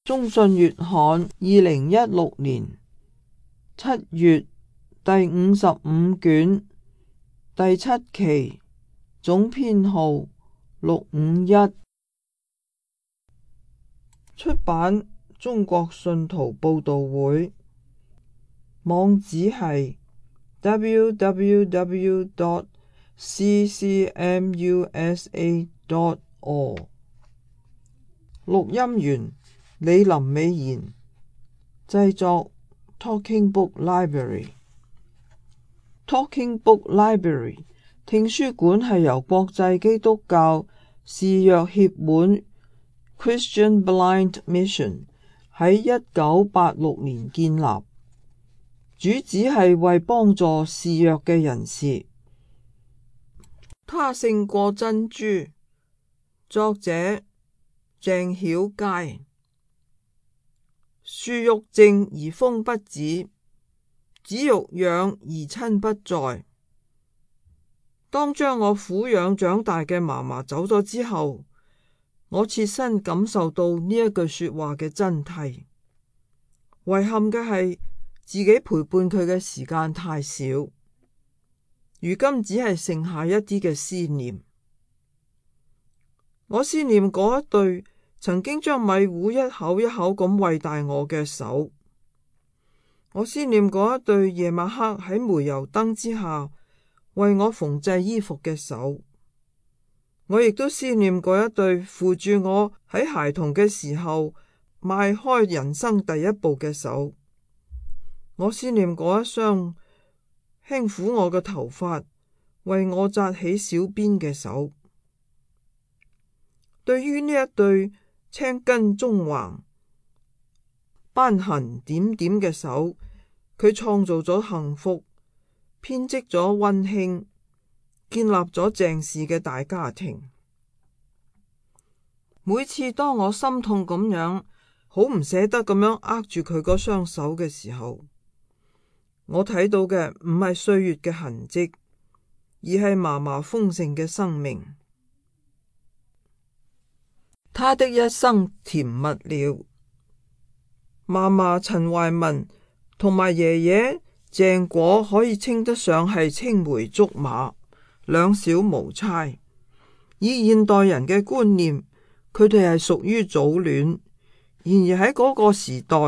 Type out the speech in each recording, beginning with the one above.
中信月刊2016年7月第55卷第7期，總編號651，出版中國信徒報道會，網址係 www.ccmusa.org。 錄音員李林美賢，製作 Talking Book Library。 Talking Book Library 聽書館係由國際基督教視弱協會 Christian Blind Mission 喺1986年建立，主旨係為幫助視弱嘅人士。他勝過珍珠，作者鄭曉佳。樹欲靜而風不止，子欲養而親不在。當將我撫養長大嘅嫲嫲走咗之後，我切身感受到呢一句說話嘅真諦。遺憾嘅係自己陪伴佢嘅時間太少，如今只係剩下一啲嘅思念。我思念嗰一對曾經將米糊一口一口咁餵大我嘅手，我思念嗰一對夜晚黑喺煤油燈之下為我縫製衣服嘅手，我亦都思念嗰一對扶住我喺孩童嘅時候邁開人生第一步嘅手，我思念嗰一雙輕撫我嘅頭髮為我紮起小辮嘅手。對於呢一對青筋縱橫、斑痕點點嘅手，佢創造咗幸福，編織咗溫馨，建立咗鄭氏嘅大家庭。每次當我心痛咁樣，好唔捨得咁樣握住佢嗰雙手嘅時候，我睇到嘅唔係歲月嘅痕跡，而係嫲嫲豐盛嘅生命。他的一生甜蜜了。嫲嫲陳懷民同埋爺爺鄭果可以稱得上係青梅竹馬，兩小無猜。以現代人嘅觀念，佢哋係屬於早戀。然而喺嗰個時代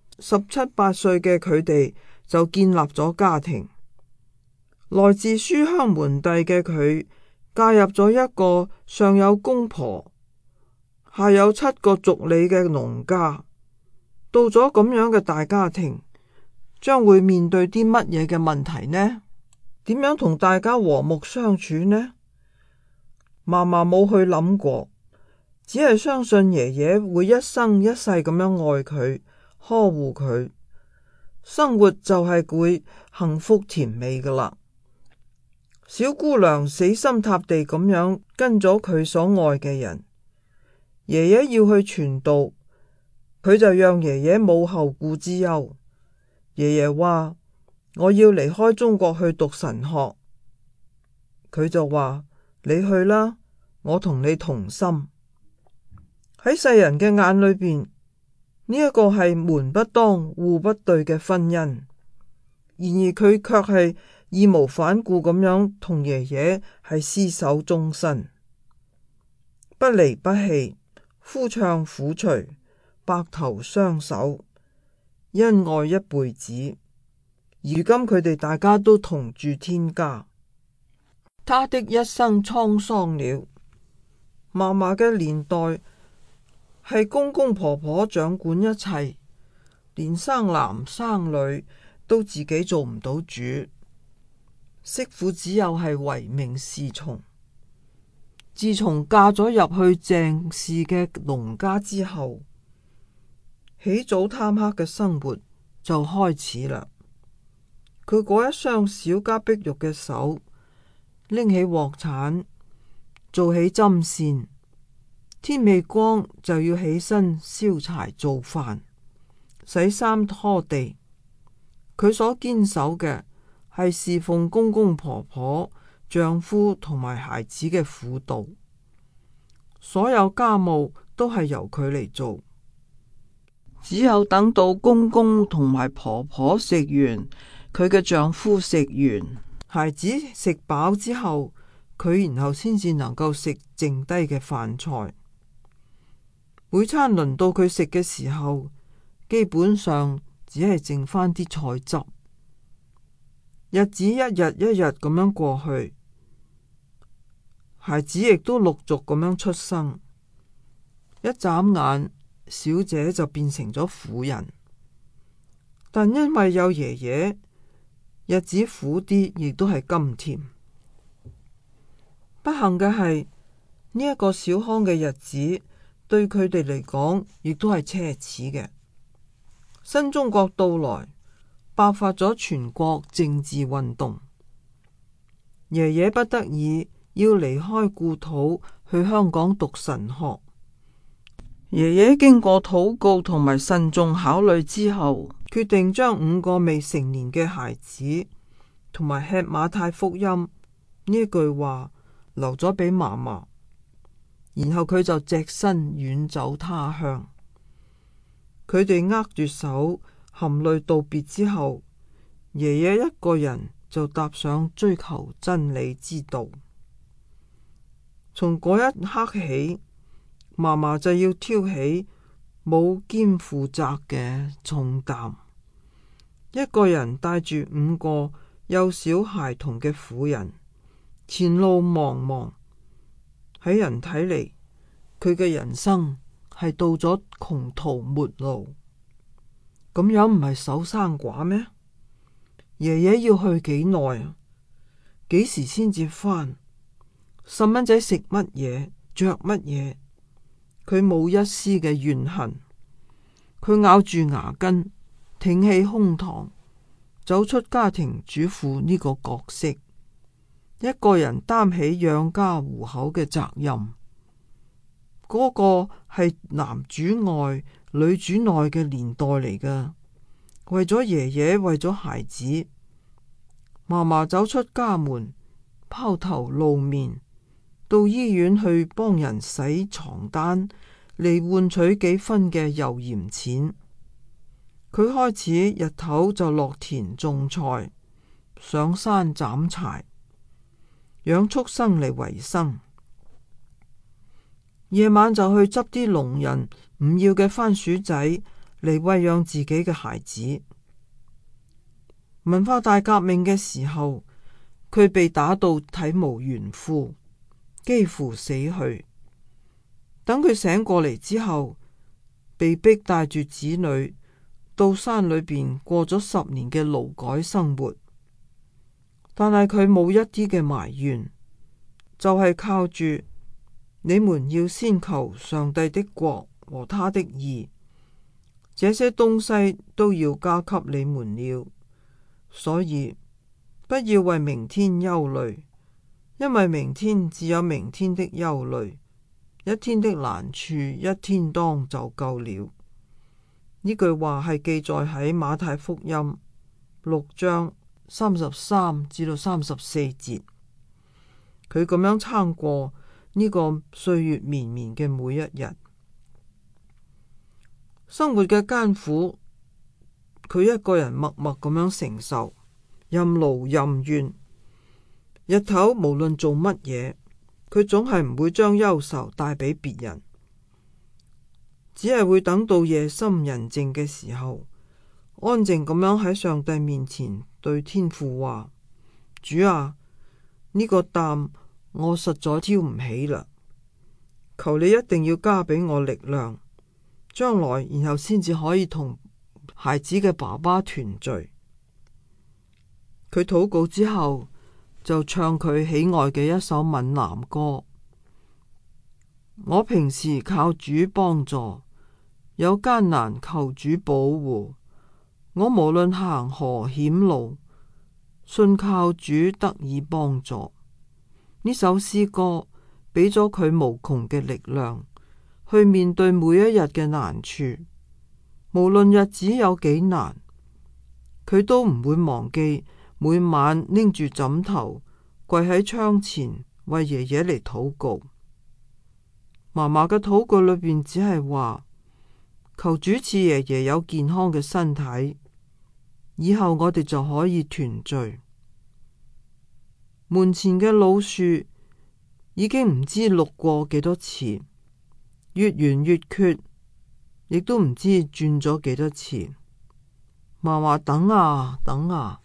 ，17、18歲嘅佢哋就建立咗家庭。來自書香門第嘅佢，嫁入咗一個上有公婆，下有7個族里嘅農家。到咗咁樣嘅大家庭，將會面對啲乜嘢嘅問題呢？點樣同大家和睦相處呢？嫲嫲冇去諗過，只係相信爺爺會一生一世咁樣愛佢，呵護佢，生活就係會幸福甜美噶啦。小姑娘死心塌地咁樣跟咗佢所愛嘅人。爺爺要去傳道，佢就讓爺爺冇後顧之憂。爺爺話：我要離開中國去讀神學。佢就話：你去啦，我同你同心。喺世人嘅眼裏邊，呢一個係門不當戶不對嘅婚姻。然而佢卻係義無反顧咁樣同爺爺係廝守終身，不離不棄，夫唱婦隨，白頭相守，恩愛一輩子。如今佢哋大家都同住天家。他的一生滄桑了。嫲嫲嘅年代係公公婆婆掌管一切，連生男生女都自己做唔到主，媳婦只有係唯命是從。自從嫁咗入去鄭氏嘅農家之後，起早貪黑嘅生活就開始啦。佢嗰一雙小家碧玉嘅手，拎起鑊鏟，做起針線，天未光就要起身燒柴做飯、洗衫拖地。佢所堅守嘅係侍奉公公婆婆、丈夫同埋孩子嘅輔導，所有家務都係由佢嚟做。 只有等到公公同埋婆婆食完，佢嘅丈夫食完，孩子食飽之後，佢然後先至能夠食剩低嘅飯菜。每餐輪到佢食嘅時候，基本上只係剩翻啲菜汁。日子一日一日咁樣過去，孩子亦都陸續咁樣出生。一眨眼，小姐就變成咗婦人。但因為有爺爺，日子苦啲，亦都係甘甜。不幸嘅係呢一個小康嘅日子，對佢哋嚟講，亦都係奢侈嘅。新中國到來，爆發咗全國政治運動。爺爺不得已要離開故土，去香港讀神學。爺爺經過禱告同埋慎重考慮之後，決定將5個未成年嘅孩子同埋吃馬太福音呢一句話留咗俾嫲嫲，然後佢就隻身遠走他鄉。佢哋握住手，含淚道別之後，爺爺一個人就踏上追求真理之道。從嗰一刻起，嫲嫲就要挑起冇肩負責嘅重擔，一個人帶住5個幼小孩童嘅婦人，前路茫茫。喺人睇嚟，佢嘅人生係到咗窮途末路。咁樣唔係守生寡咩？爺爺要去幾耐啊？幾時先至返？細蚊仔食乜嘢，着乜嘢？佢冇一絲嘅怨恨，佢咬住牙根，挺起胸膛，走出家庭主婦呢個角色，一個人擔起養家糊口嘅責任。嗰個係男主外女主內嘅年代嚟㗎。為咗爺爺，為咗孩子，嫲嫲走出家門，拋頭露面，到醫院去幫人洗床單嚟換取幾分嘅油鹽錢。佢開始日頭就落田種菜，上山斬柴，養畜生嚟維生。夜晚就去執啲聾人唔要嘅番薯仔嚟餵養自己嘅孩子。文化大革命嘅時候，佢被打到體無完膚，幾乎死去。等佢醒過嚟之後，被逼帶住子女到山裏邊過咗10年嘅勞改生活。但係佢冇一啲嘅埋怨，就係靠住你們要先求上帝的國和他的義，這些東西都要加給你們了。所以不要為明天憂慮，因為明天自有明天的憂慮，一天的難處一天當就夠了。呢句話係記載喺馬太福音6章33至到34節。佢咁樣撐過呢個歲月綿綿嘅每一日，生活嘅艱苦，佢一個人默默咁樣承受，任勞任怨。日頭無論做乜嘢，佢總係唔會將憂愁帶俾別人，只係會等到夜深人靜嘅時候，安靜咁樣喺上帝面前對天父話：主啊，呢個擔我實在挑唔起啦，求你一定要加俾我力量，將來然後先至可以同孩子嘅爸爸團聚。佢禱告之後，就唱佢喜愛嘅一首閩南歌。我平時靠主幫助，有艱難求主保護。我無論行何險路，信靠主得以幫助。呢首詩歌俾咗佢無窮嘅力量，去面對每一日嘅難處。無論日子有幾難，佢都唔會忘記每晚拎住枕頭跪喺窗前為爺爺嚟禱告。嫲嫲嘅禱告裏邊只係話： 求主賜爺爺有健康嘅身體，以後我哋就可以團聚。門前嘅老樹已經唔知綠過幾多次，越圓越缺，亦都唔知轉咗幾多次。嫲話等啊等啊，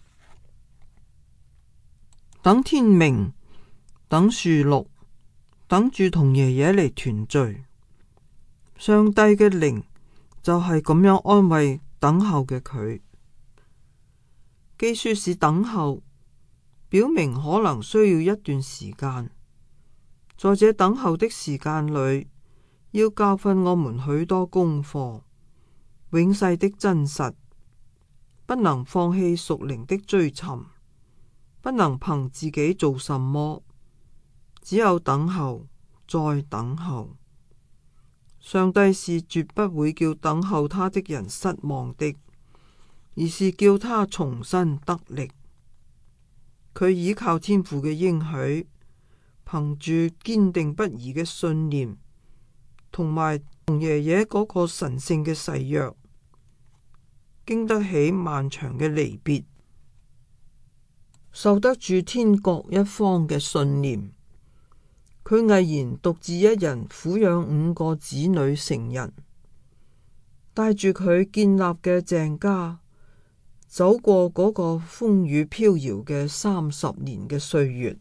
等天明，等樹綠，等住同爺爺嚟團聚。上帝嘅靈就係咁樣安慰等候嘅佢。既說是等候，表明可能需要一段時間。在這等候的時間裏，要教訓我們許多功課，永世的真實，不能放棄屬靈的追尋，不能憑自己做什麼，只有等候，再等候。上帝是絕不會叫等候他的人失望的，而是叫他重新得力。佢倚靠天父嘅應許，憑住堅定不移嘅信念，同埋同爺爺嗰個神聖嘅誓約，經得起漫長嘅離別，受得住天各一方嘅信念。佢毅然獨自一人撫養5個子女成人，帶住佢建立嘅鄭家，走過嗰個風雨飄搖嘅30年嘅歲月。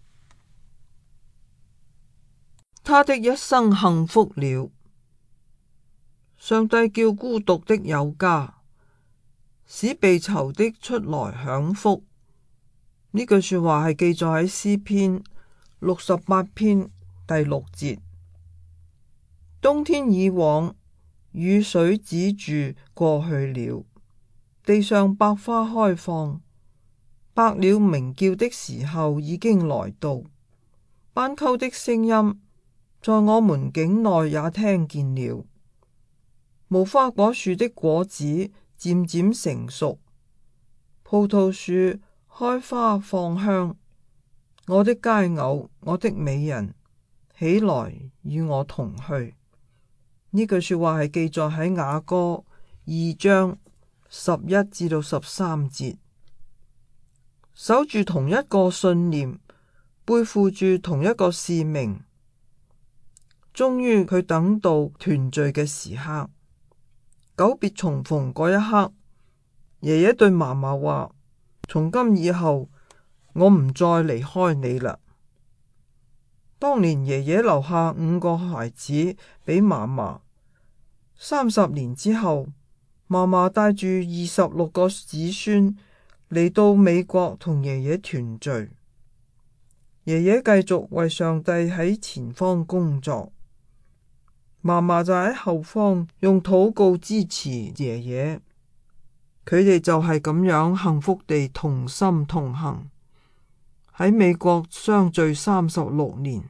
他的一生幸福了。上帝叫孤獨的有家，使被囚的出來享福。呢句說話係記載喺詩篇68篇第6節。冬天已往，雨水止住過去了，地上百花開放，百鳥鳴叫的時候已經來到。斑鳩的聲音在我們境內也聽見了，無花果樹的果子漸漸成熟，葡萄樹開花放香。我的佳偶，我的美人，起來與我同去。呢句說話係記載喺雅歌2章11至到13節。守住同一個信念，背負住同一個使命，終於佢等到團聚嘅時刻。久別重逢嗰一刻，爺爺對嫲嫲話：從今以後，我唔再離開你啦。當年爺爺留下5個孩子俾嫲嫲，30年之後，嫲嫲帶住26個子孫嚟到美國同爺爺團聚。爺爺繼續為上帝喺前方工作，嫲嫲就喺後方用禱告支持爺爺。佢哋就係咁樣幸福地同心同行，喺美國相聚36年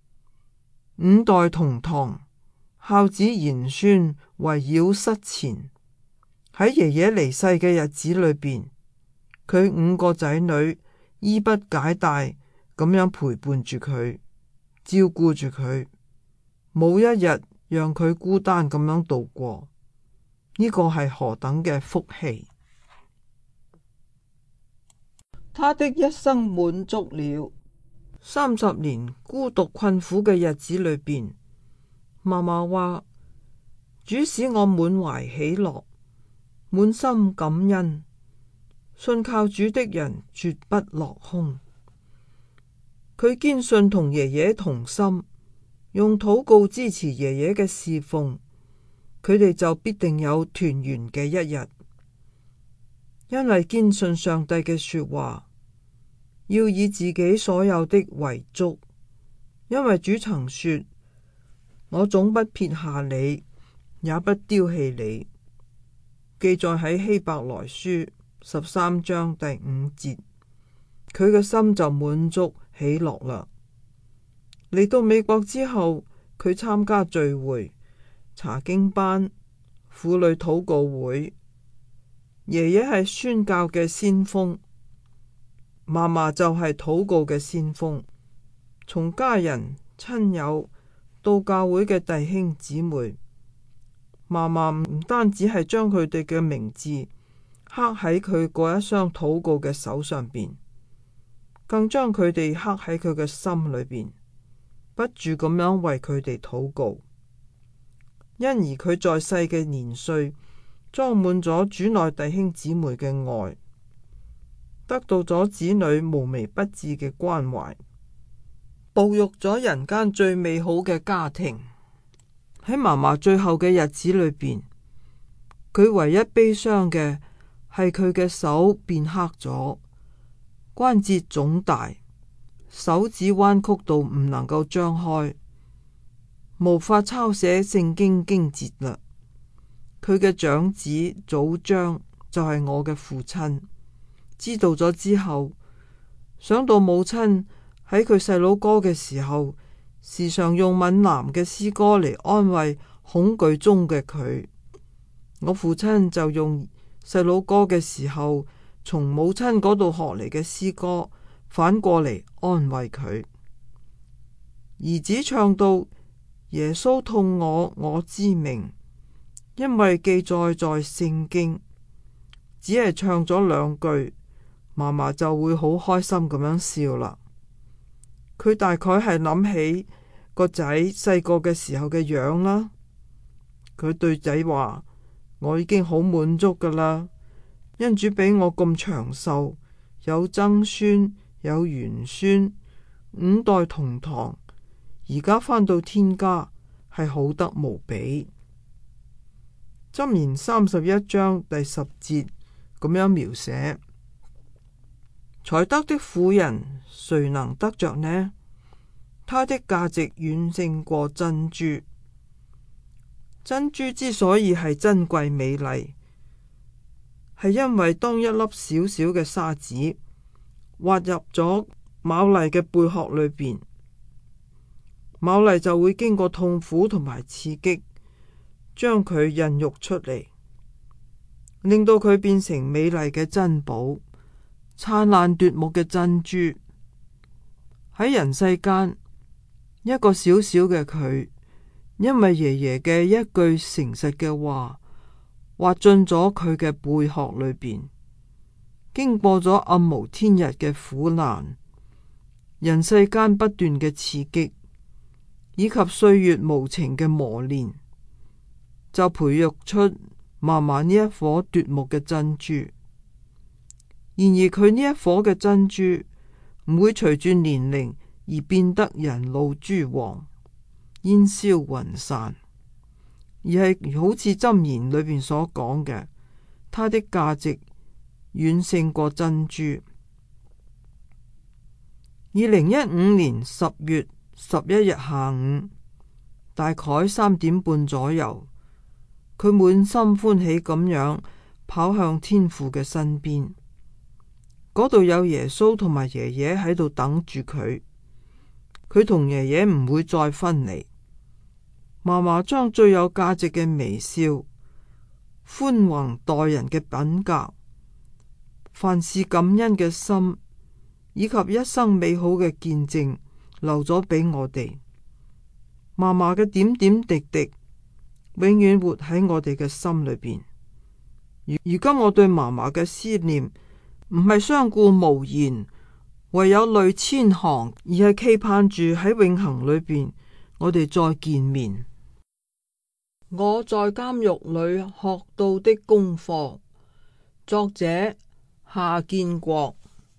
，5代同堂，孝子賢孫圍繞膝前。喺爺爺離世嘅日子裏邊，佢5個仔女衣不解帶咁樣陪伴住佢，照顧住佢，冇一日讓佢孤單咁樣度過。呢個係何等嘅福氣！他的一生滿足了。30年孤獨困苦嘅日子裏邊，嫲嫲話：主使我滿懷喜樂，滿心感恩。信靠主的人絕不落空。佢堅信同爺爺同心，用禱告支持爺爺嘅侍奉，佢哋就必定有團圓嘅一日。因為堅信上帝嘅說話，要以自己所有的為足。因為主曾說：我總不撇下你，也不丟棄你。記載喺希伯來書13章第5節。佢嘅心就滿足喜樂啦。嚟到美國之後，佢參加聚會、查經班、婦女禱告會。爺爺係宣教嘅先鋒，嫲嫲就係禱告嘅先鋒。從家人、親友到教會嘅弟兄姊妹， 嫲嫲唔單止係將佢哋嘅名字刻喺佢嗰一雙禱告嘅手上邊，更將佢哋刻喺佢嘅心裏邊，不住咁樣為佢哋禱告。因而佢在世嘅年歲，裝滿咗主內弟兄姊妹嘅愛，得到咗子女無微不至嘅關懷，哺育咗人間最美好嘅家庭。喺嫲嫲最後嘅日子裏邊，佢唯一悲傷嘅係佢嘅手變黑咗，關節腫大，手指彎曲到唔能夠張開，無法抄寫聖經經節啦。佢嘅長子祖章就係我嘅父親，知道咗之後，想到母親喺佢細佬哥嘅時候，時常用閩南嘅詩歌嚟安慰恐懼中嘅佢，我父親就用細佬哥嘅時候從母親嗰度學嚟嘅詩歌反過嚟安慰佢。兒子唱到耶穌痛我，我知明，因為記載在聖經，只係唱咗2句，嫲嫲就會好開心咁樣笑啦。佢大概係諗起個仔細個嘅時候嘅樣啦。佢對仔話：我已經好滿足噶啦，因主俾我咁長壽，有曾孫有玄孫，5代同堂，而家返到天家係好得無比。箴言31章第10節咁樣描寫：才德的婦人誰能得着呢？它的價值遠勝過珍珠。珍珠之所以係珍貴美麗，係因為當一粒小小嘅沙子滑入咗牡蠣嘅貝殼裏邊，牡蠣就會經過痛苦同埋刺激，將佢孕育出嚟，令到佢變成美麗嘅珍寶，燦爛奪目嘅珍珠。喺人世間，一個小小嘅佢，因為爺爺嘅一句誠實嘅話，滑進咗佢嘅貝殼裏邊，經過咗暗無天日嘅苦難，人世間不斷嘅刺激，以及歲月無情嘅磨練，就培育出嫲嫲呢一顆奪目嘅珍珠。然而佢呢一顆嘅珍珠唔會隨住年齡而變得人老珠黃，煙消雲散，而係好似箴言裏邊所講嘅，它的價值遠勝過珍珠。2015年10月11日下午，大概3點半左右，佢滿心歡喜咁樣跑向天父嘅身邊，嗰度有耶穌同埋爺爺喺度等住佢。佢同爺爺唔會再分離。嫲嫲將最有價值嘅微笑、寬宏待人嘅品格、凡事感恩嘅心，以及一生美好嘅見證留咗俾我哋。嫲嫲嘅點點滴滴永遠活喺我哋嘅心裏邊。如今我對嫲嫲嘅思念唔係相顧無言，唯有淚千行，而係期盼住喺永恆裏邊我哋再見面。我在監獄裏學到的功課，作者夏建國。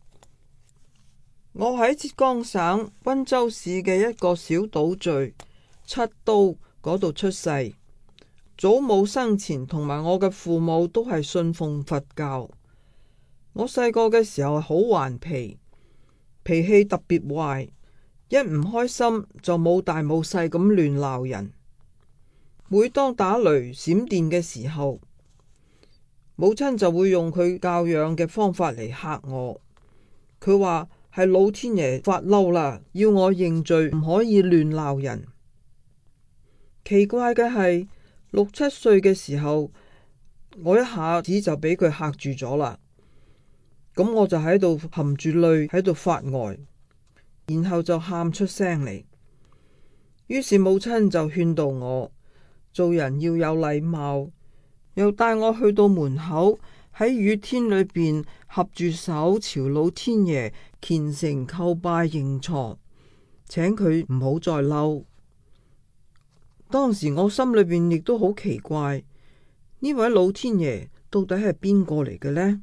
我喺浙江省溫州市嘅一個小島嶼七都嗰度出世，祖母生前同埋我嘅父母都係信奉佛教。我細個嘅時候好頑皮，脾氣特別壞，一唔開心就冇大冇細咁亂鬧人。每當打雷閃電嘅時候，母親就會用佢教養嘅方法嚟嚇我。佢話係老天爺發嬲啦，要我認罪，唔可以亂鬧人。奇怪嘅係6、7歲嘅時候，我一下子就俾佢嚇住咗啦。咁我就喺度含住淚喺度發呆，然後就喊出聲嚟。於是母親就勸導我， 做人要有禮貌，又帶我去到門口，喺雨天裏邊合住手朝老天爺虔誠叩拜認錯，請佢唔好再嬲。當時我心裏邊亦都好奇怪，呢位老天爺到底係邊個嚟嘅呢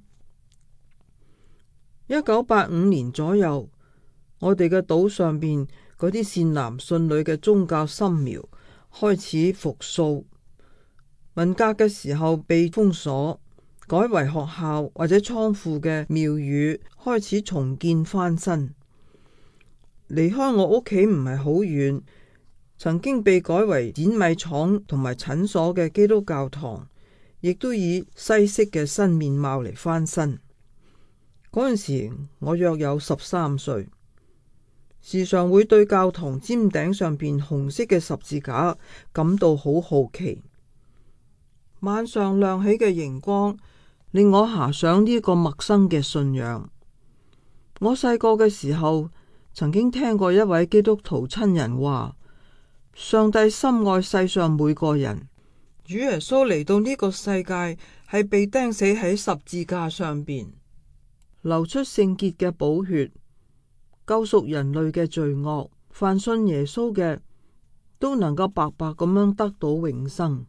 ？1985年左右，我哋嘅島上邊嗰啲善男信女嘅宗教新苗開始復甦。文革嘅時候被封鎖，改為學校或者倉庫嘅廟宇開始重建翻新。離開我屋企唔係好遠，曾經被改為碾米廠同埋診所嘅基督教堂，亦都以西式嘅新面貌嚟翻新。嗰陣時我約有13歲，時常會對教堂尖頂上邊紅色嘅十字架感到好好奇。晚上亮起嘅熒光令我遐想呢個陌生嘅信仰。我細個嘅時候曾經聽過一位基督徒親人話，上帝深愛世上每個人，主耶穌嚟到呢個世界係被釘死喺十字架上邊，流出聖潔嘅寶血，救贖人類嘅罪惡。凡信耶穌嘅都能夠白白咁樣得到永生，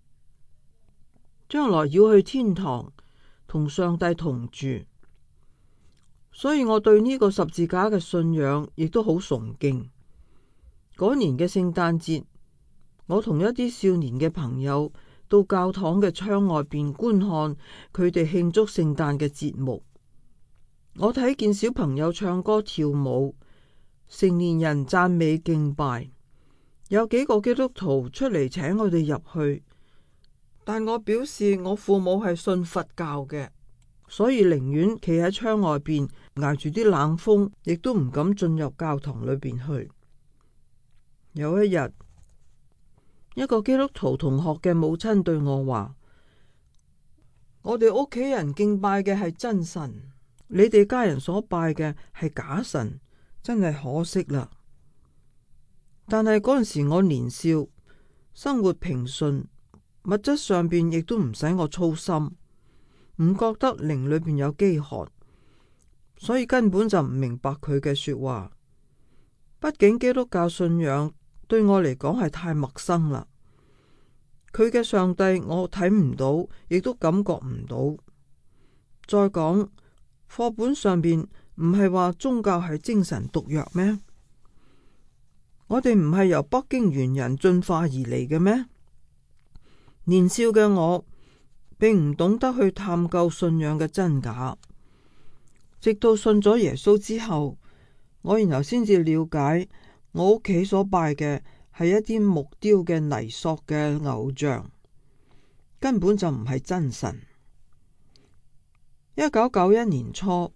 將來要去天堂同上帝同住。所以我對呢個十字架嘅信仰亦都好崇敬。嗰年嘅聖誕節，我同一啲少年嘅朋友到教堂嘅窗外邊觀看佢哋慶祝聖誕嘅節目。我睇見小朋友唱歌跳舞，成年人讚美敬拜，有幾個基督徒出嚟請我哋入去，但我表示我父母係信佛教嘅，所以寧願企喺窗外邊挨住啲冷風，亦都唔敢進入教堂裏邊去。有一日，一個基督徒同學嘅母親對我話：我哋屋企人敬拜嘅係真神，你哋家人所拜嘅係假神，真係可惜啦。但係嗰陣時我年少，生活平順，物質上邊亦都唔使我操心，唔覺得靈裏邊有飢渴，所以根本就唔明白佢嘅說話。畢竟基督教信仰對我嚟講係太陌生啦，佢嘅上帝我睇唔到，亦都感覺唔到。再講，課本上邊唔係話宗教係精神毒藥咩？我哋唔係由北京猿人進化而嚟嘅咩？年少嘅我並唔懂得去探究信仰嘅真假，直到信咗耶穌之後，我然後先至了解我屋企所拜嘅係一啲木雕嘅泥塑嘅偶像，根本就唔係真神。1991年初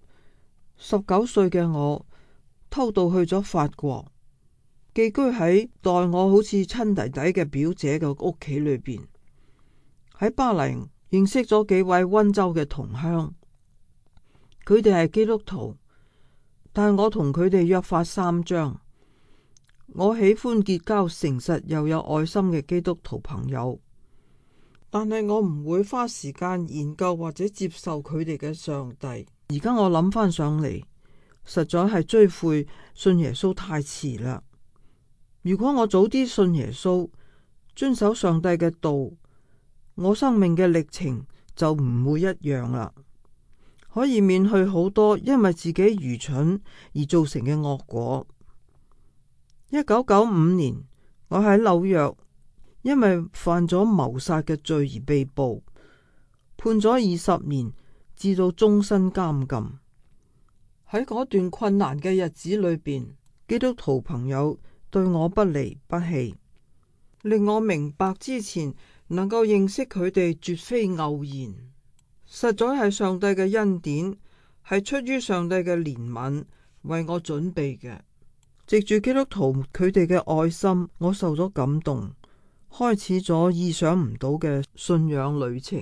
，19歲嘅我偷渡去咗法國，寄居喺待我好似親弟弟嘅表姐嘅屋企裏邊。喺巴黎認識咗幾位溫州嘅同鄉，佢哋係基督徒，但我同佢哋約法三章。我喜歡結交誠實又有愛心嘅基督徒朋友，但係我唔會花時間研究或者接受佢哋嘅上帝。而家我諗翻上嚟，實在係追悔信耶穌太遲啦。如果我早啲信耶穌，遵守上帝嘅道，我生命嘅歷程就唔會一樣啦，可以免去好多因為自己愚蠢而造成嘅惡果。1995年，我喺紐約因為犯咗謀殺嘅罪而被捕，判咗20年至到終身監禁。喺嗰段困難嘅日子裏邊，基督徒朋友對我不離不棄，令我明白之前能夠認識佢哋絕非偶然，實在係上帝嘅恩典，係出於上帝嘅憐憫為我準備嘅。藉住基督徒佢哋嘅愛心，我受咗感動，開始咗意想唔到嘅信仰旅程。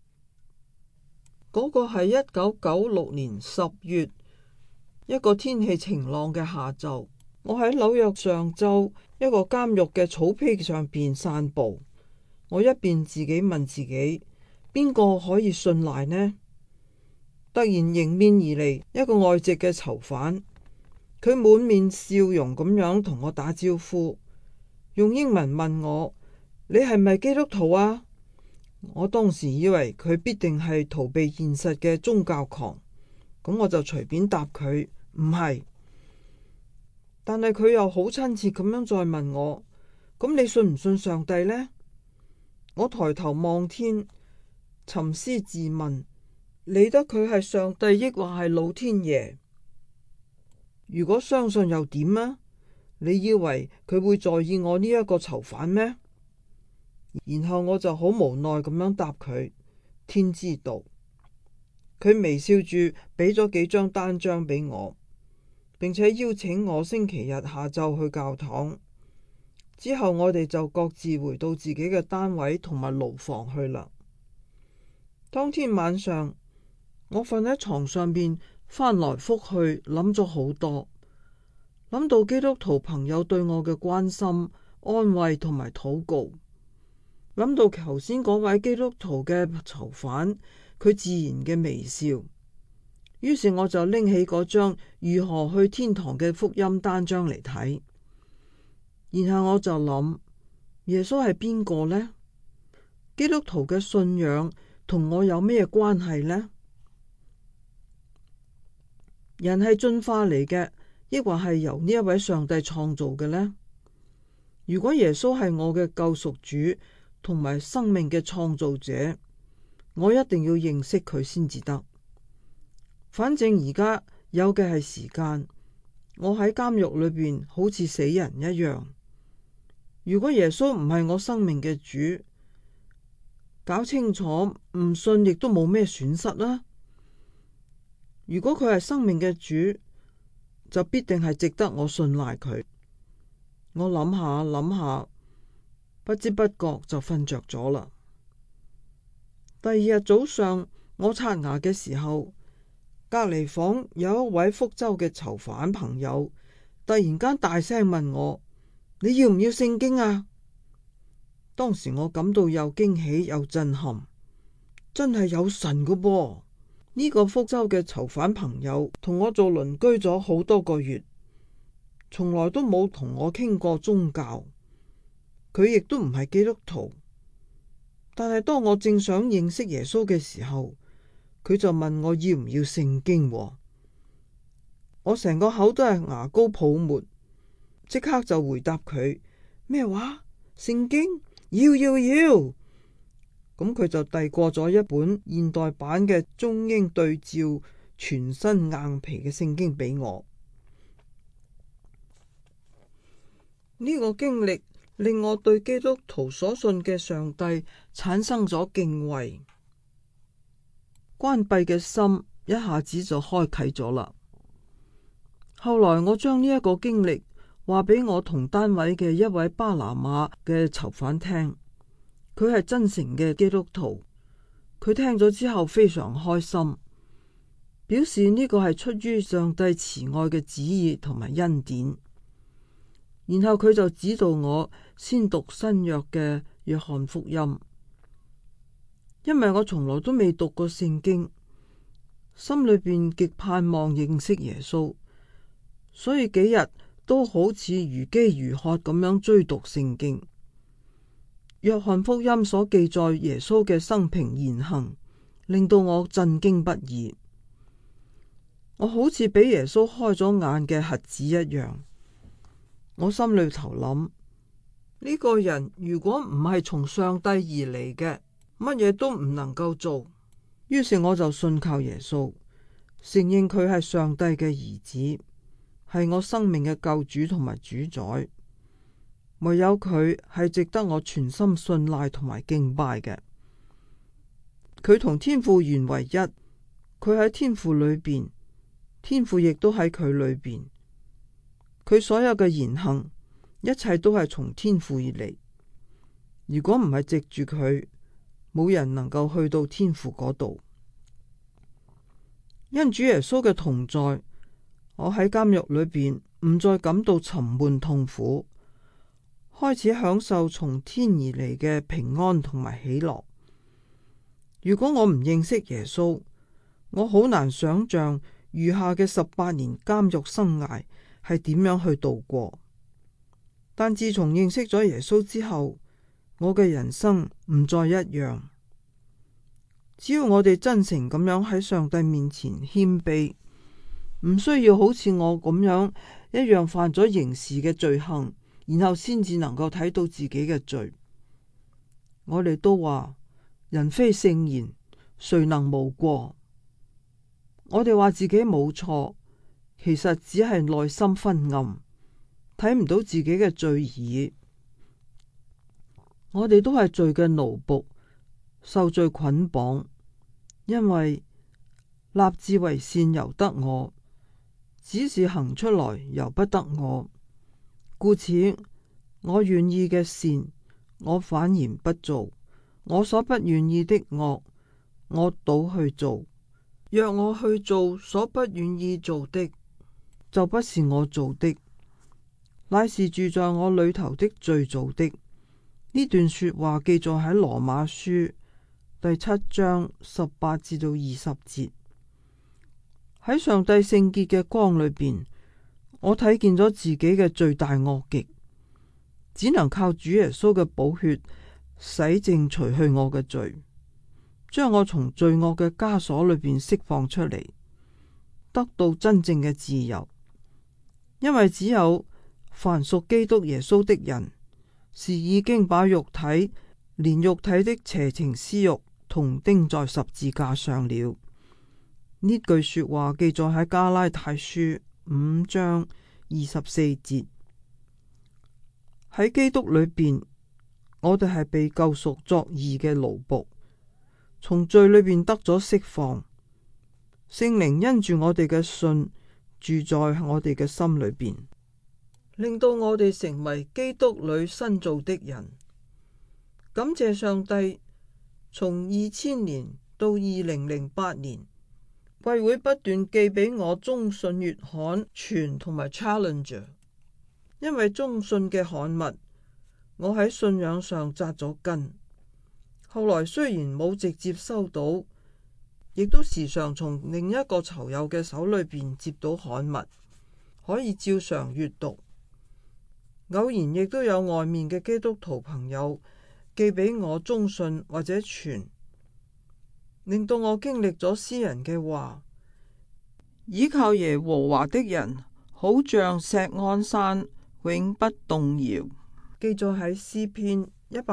嗰個係1996年10月，一個天氣晴朗嘅下晝，我喺紐約上州一個監獄嘅草皮上邊散步， 我一邊自己問自己，邊個可以信賴呢？突然迎面而嚟一個外籍嘅囚犯，佢滿面笑容咁樣同我打招呼，用英文問我：你係咪基督徒啊？我當時以為佢必定係逃避現實嘅宗教狂，咁我就隨便答佢唔係。但係佢又好親切咁樣再問我：咁你信唔信上帝呢？我抬頭望天，沉思自問，理得佢係上帝抑或係老天爺？如果相信又點啊？你以為佢會在意我呢一個囚犯咩？然後我就好無奈咁樣答佢：天知道。佢微笑住俾咗幾張單張俾我，並且邀請我星期日下晝去教堂。之後我哋就各自回到自己嘅單位同埋牢房去啦。當天晚上，我瞓喺床上邊，翻來覆去諗咗好多，諗到基督徒朋友對我嘅關心、安慰同埋禱告，諗到頭先嗰位基督徒嘅囚犯，佢自然嘅微笑。於是我就拎起嗰張如何去天堂嘅福音單張嚟睇。然後我就諗，耶穌係邊個呢？基督徒嘅信仰同我有咩關係呢？人係進化嚟嘅，抑或係由呢一位上帝創造嘅呢？如果耶穌係我嘅救贖主同埋生命嘅創造者，我一定要認識佢先至得。反正而家有嘅係時間，我喺監獄裏邊好似死人一樣。如果耶穌唔係我生命嘅主，搞清楚唔信亦都冇咩損失啦。如果佢係生命嘅主，就必定係值得我信賴佢。我諗下諗下，不知不覺就瞓着咗啦。第二日早上我刷牙嘅時候，隔離房有一位福州嘅囚犯朋友，突然間大聲問我：你要唔要聖經啊？當時我感到又驚喜又震撼，真係有神㗎噃！呢個福州嘅囚犯朋友同我做鄰居咗好多個月，從來都冇同我傾過宗教，佢亦都唔係基督徒。但係當我正想認識耶穌嘅時候，佢就問我要唔要聖經喎。我成個口都係牙膏泡沫，即刻就回答佢：咩話？聖經？要！咁佢就遞過咗一本現代版嘅中英對照全新硬皮嘅聖經俾我。呢個經歷令我對基督徒所信嘅上帝產生咗敬畏，關閉嘅心一下子就開啟咗啦。後來我將呢一個經歷話俾我同單位嘅一位巴拿馬嘅囚犯聽，佢係真誠嘅基督徒，佢聽咗之後非常開心，表示呢個係出於上帝慈愛嘅旨意同埋恩典。然後佢就指導我先讀新約嘅約翰福音，因為我從來都未讀過聖經，心裏邊極盼望認識耶穌，所以幾日都好似如飢如渴咁樣追讀聖經。約翰福音所記載耶穌嘅生平言行，令到我震驚不已。我好似俾耶穌開咗眼嘅瞎子一樣。我心裏頭諗，呢個人如果唔係從上帝而嚟嘅，乜嘢都唔能夠做。於是我就信靠耶穌，承認佢係上帝嘅兒子，係我生命嘅救主同埋主宰。唯有佢係值得我全心信賴同埋敬拜嘅。佢同天父原為一，佢喺天父裏邊，天父亦都喺佢裏邊。佢所有嘅言行，一切都係從天父而嚟。如果唔係藉住佢，冇人能夠去到天父嗰度。因主耶穌嘅同在，我喺監獄裏邊唔再感到沉悶痛苦， 開始享受從天而嚟嘅平安同埋喜樂。如果我唔認識耶穌，我好難想象餘下嘅18年監獄生涯係點樣去度過。但自從認識咗耶穌之後，我嘅人生唔再一樣。只要我哋真誠咁樣喺上帝面前謙卑，唔需要好似我咁樣一樣犯咗刑事嘅罪行，然後先至能夠睇到自己嘅罪。我哋都話人非聖賢，誰能無過？我哋話自己冇錯，其實只係內心昏暗，睇唔到自己嘅罪孽。我哋都係罪嘅奴僕，受罪捆綁，因為立志為善由得我，只是行出來由不得我。故此，我願意嘅善，我反而不做；我所不願意的惡，我倒去做。若我去做所不願意做的，就不是我做的，乃是住在我裏頭的罪做的。呢段說話記載喺羅馬書第7章18至到20節。喺上帝聖潔嘅光裏邊，我睇見咗自己嘅罪大惡極，只能靠主耶穌嘅寶血洗淨除去我嘅罪，將我從罪惡嘅枷鎖裏邊釋放出嚟，得到真正嘅自由。因為只有凡屬基督耶穌的人，是已經把肉體連肉體的邪情私欲同釘在十字架上了。呢句說話記載喺加拉太書5章24節。喺基督裏邊，我哋係被救贖作義嘅奴僕，從罪裏邊得咗釋放。聖靈因住我哋嘅信住在我哋嘅心裏邊，令到我哋成為基督裏新造的人。感謝上帝，從2000年到2008年，為會不斷寄俾我中信月刊傳同埋 Challenger。因為中信嘅刊物，我喺信仰上扎咗根。後來雖然冇直接收到，亦都時常從另一個囚友嘅手裏邊接到刊物，可以照常閱讀。偶然亦都有外面嘅基督徒朋友寄俾我中信或者傳，令到我經歷咗詩人嘅話：倚靠耶和華的人，好像錫安山，永不動搖。記載喺詩篇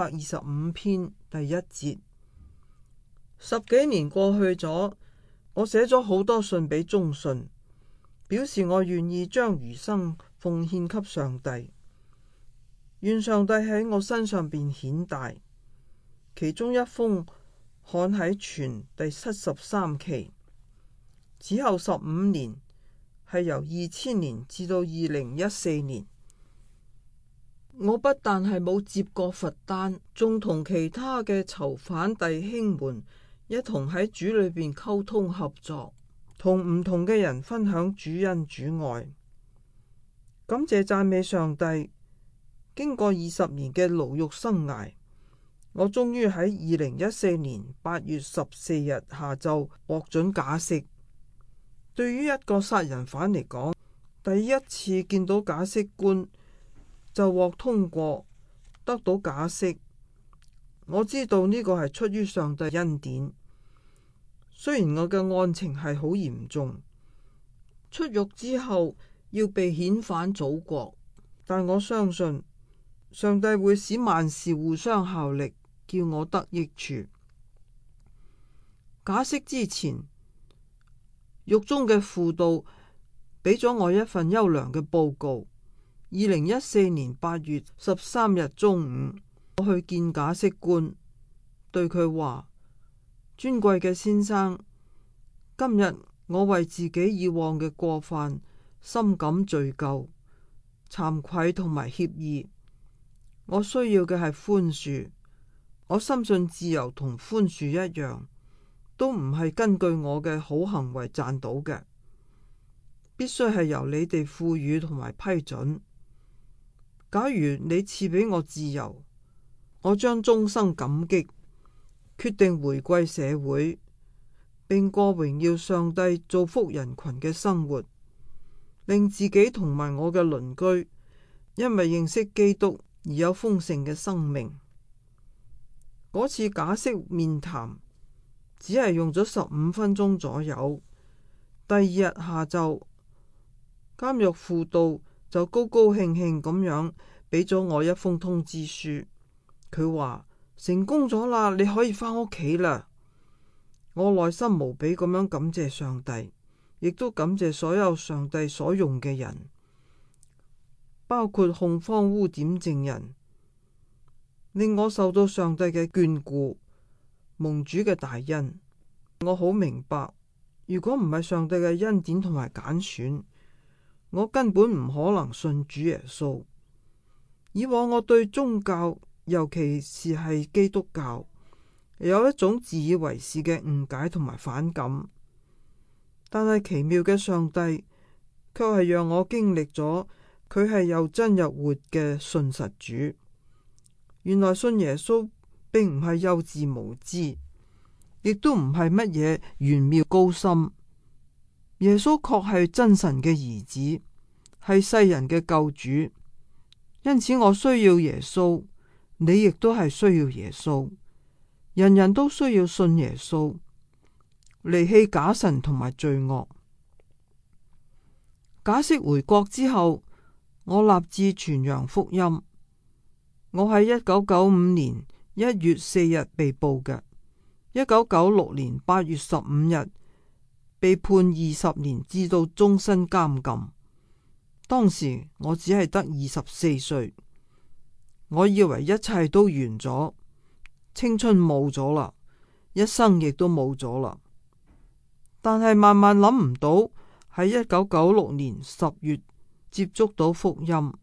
125篇第1節。10幾年過去咗，我寫咗好多信俾中信，表示我願意將餘生奉獻給上帝。願上帝喺我身上邊顯大。其中一封刊喺傳第73期，此後15年，係由2000年至到2014年。我不但係冇接過罰單，仲同其他嘅囚犯弟兄們一同喺主裏邊溝通合作，同唔同嘅人分享主恩主愛。感謝讚美上帝，經過20年嘅牢獄生涯，我終於喺2014年8月14日下晝獲准假釋。對於一個殺人犯嚟講，第一次見到假釋官就獲通過，得到假釋。我知道呢個係出於上帝恩典。雖然我嘅案情係好嚴重，出獄之後要被遣返祖國，但我相信上帝會使萬事互相效力，叫我得益處。假釋之前，獄中嘅輔導俾咗我一份優良嘅報告。2014年8月13日中午，我去見假釋官，對佢話：尊貴嘅先生，今日我為自己以往嘅過犯深感罪疚、慚愧同埋歉意。我需要嘅係寬恕。我深信自由同寬恕一樣，都唔係根據我嘅好行為賺到嘅，必須係由你哋賦予同埋批准。 假如你賜俾我自由，我將終生感激，決定回歸社會，並過榮耀上帝、造福人群嘅生活，令自己同埋我嘅鄰居因為認識基督而有豐盛嘅生命。嗰次假釋面談只係用咗15分鐘左右。第二日下晝，監獄輔導就高高興興咁樣俾咗我一封通知書。佢話成功咗啦，你可以返屋企啦。我內心無比咁樣感謝上帝，亦都感謝所有上帝所用嘅人，包括控方污點證人，令我受到上帝嘅眷顧，蒙主嘅大恩。我好明白，如果唔係上帝嘅恩典同埋揀選，我根本唔可能信主耶穌。以往我對宗教，尤其是係基督教，有一種自以為是嘅誤解同埋反感。但係奇妙嘅上帝，卻係讓我經歷咗佢係又真又活嘅信實主。原來信耶穌並唔係幼稚無知，亦都唔係乜嘢玄妙高深。耶穌確係真神嘅兒子，係世人嘅救主。因此我需要耶穌，你亦都係需要耶穌。人人都需要信耶穌，離棄假神同埋罪惡。假釋回國之後，我立志傳揚福音。我喺1995年1月4日被捕嘅，1996年8月15日被判20年至到終身監禁。當時我只係得24歲，我以為一切都完咗，青春冇咗啦，一生亦都冇咗啦。但係慢慢諗唔到，喺1996年10月接觸到福音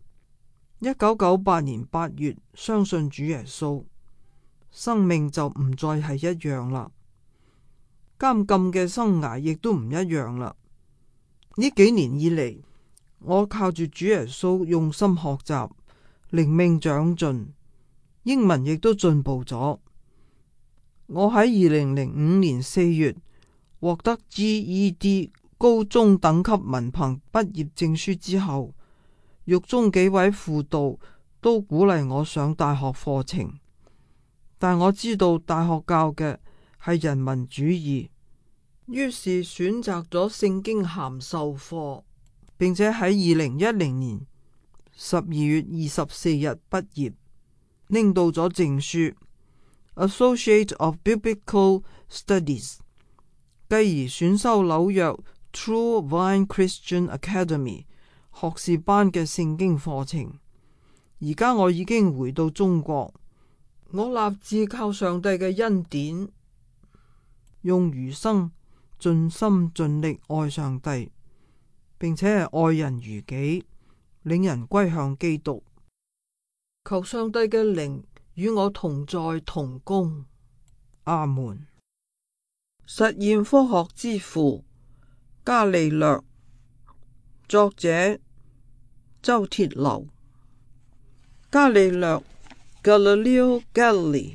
，1998年8月相信主耶穌，生命就唔再係一樣啦。監禁嘅生涯亦都唔一樣啦。呢幾年以嚟，我靠住主耶穌用心學習，靈命長進，英文亦都進步咗。我喺2005年4月獲得 GED 高中等級文憑畢業證書之後，獄中幾位輔導都鼓勵我上大學課程，但我知道大學教嘅係人文主義，於是選擇咗聖經函授課，並且喺2010年12月24日畢業，拎到咗證書 Associate of Biblical Studies， 繼而選修紐約 True Vine Christian Academy 學士班嘅聖經課程。而家我已經回到中國，我立志靠上帝嘅恩典，用餘生盡心盡力愛上帝，並且係愛人如己，領人歸向基督。求上帝嘅靈與我同在同工。阿門。實驗科學之父伽利略，作者周鐵流。伽利略 Galileo Galilei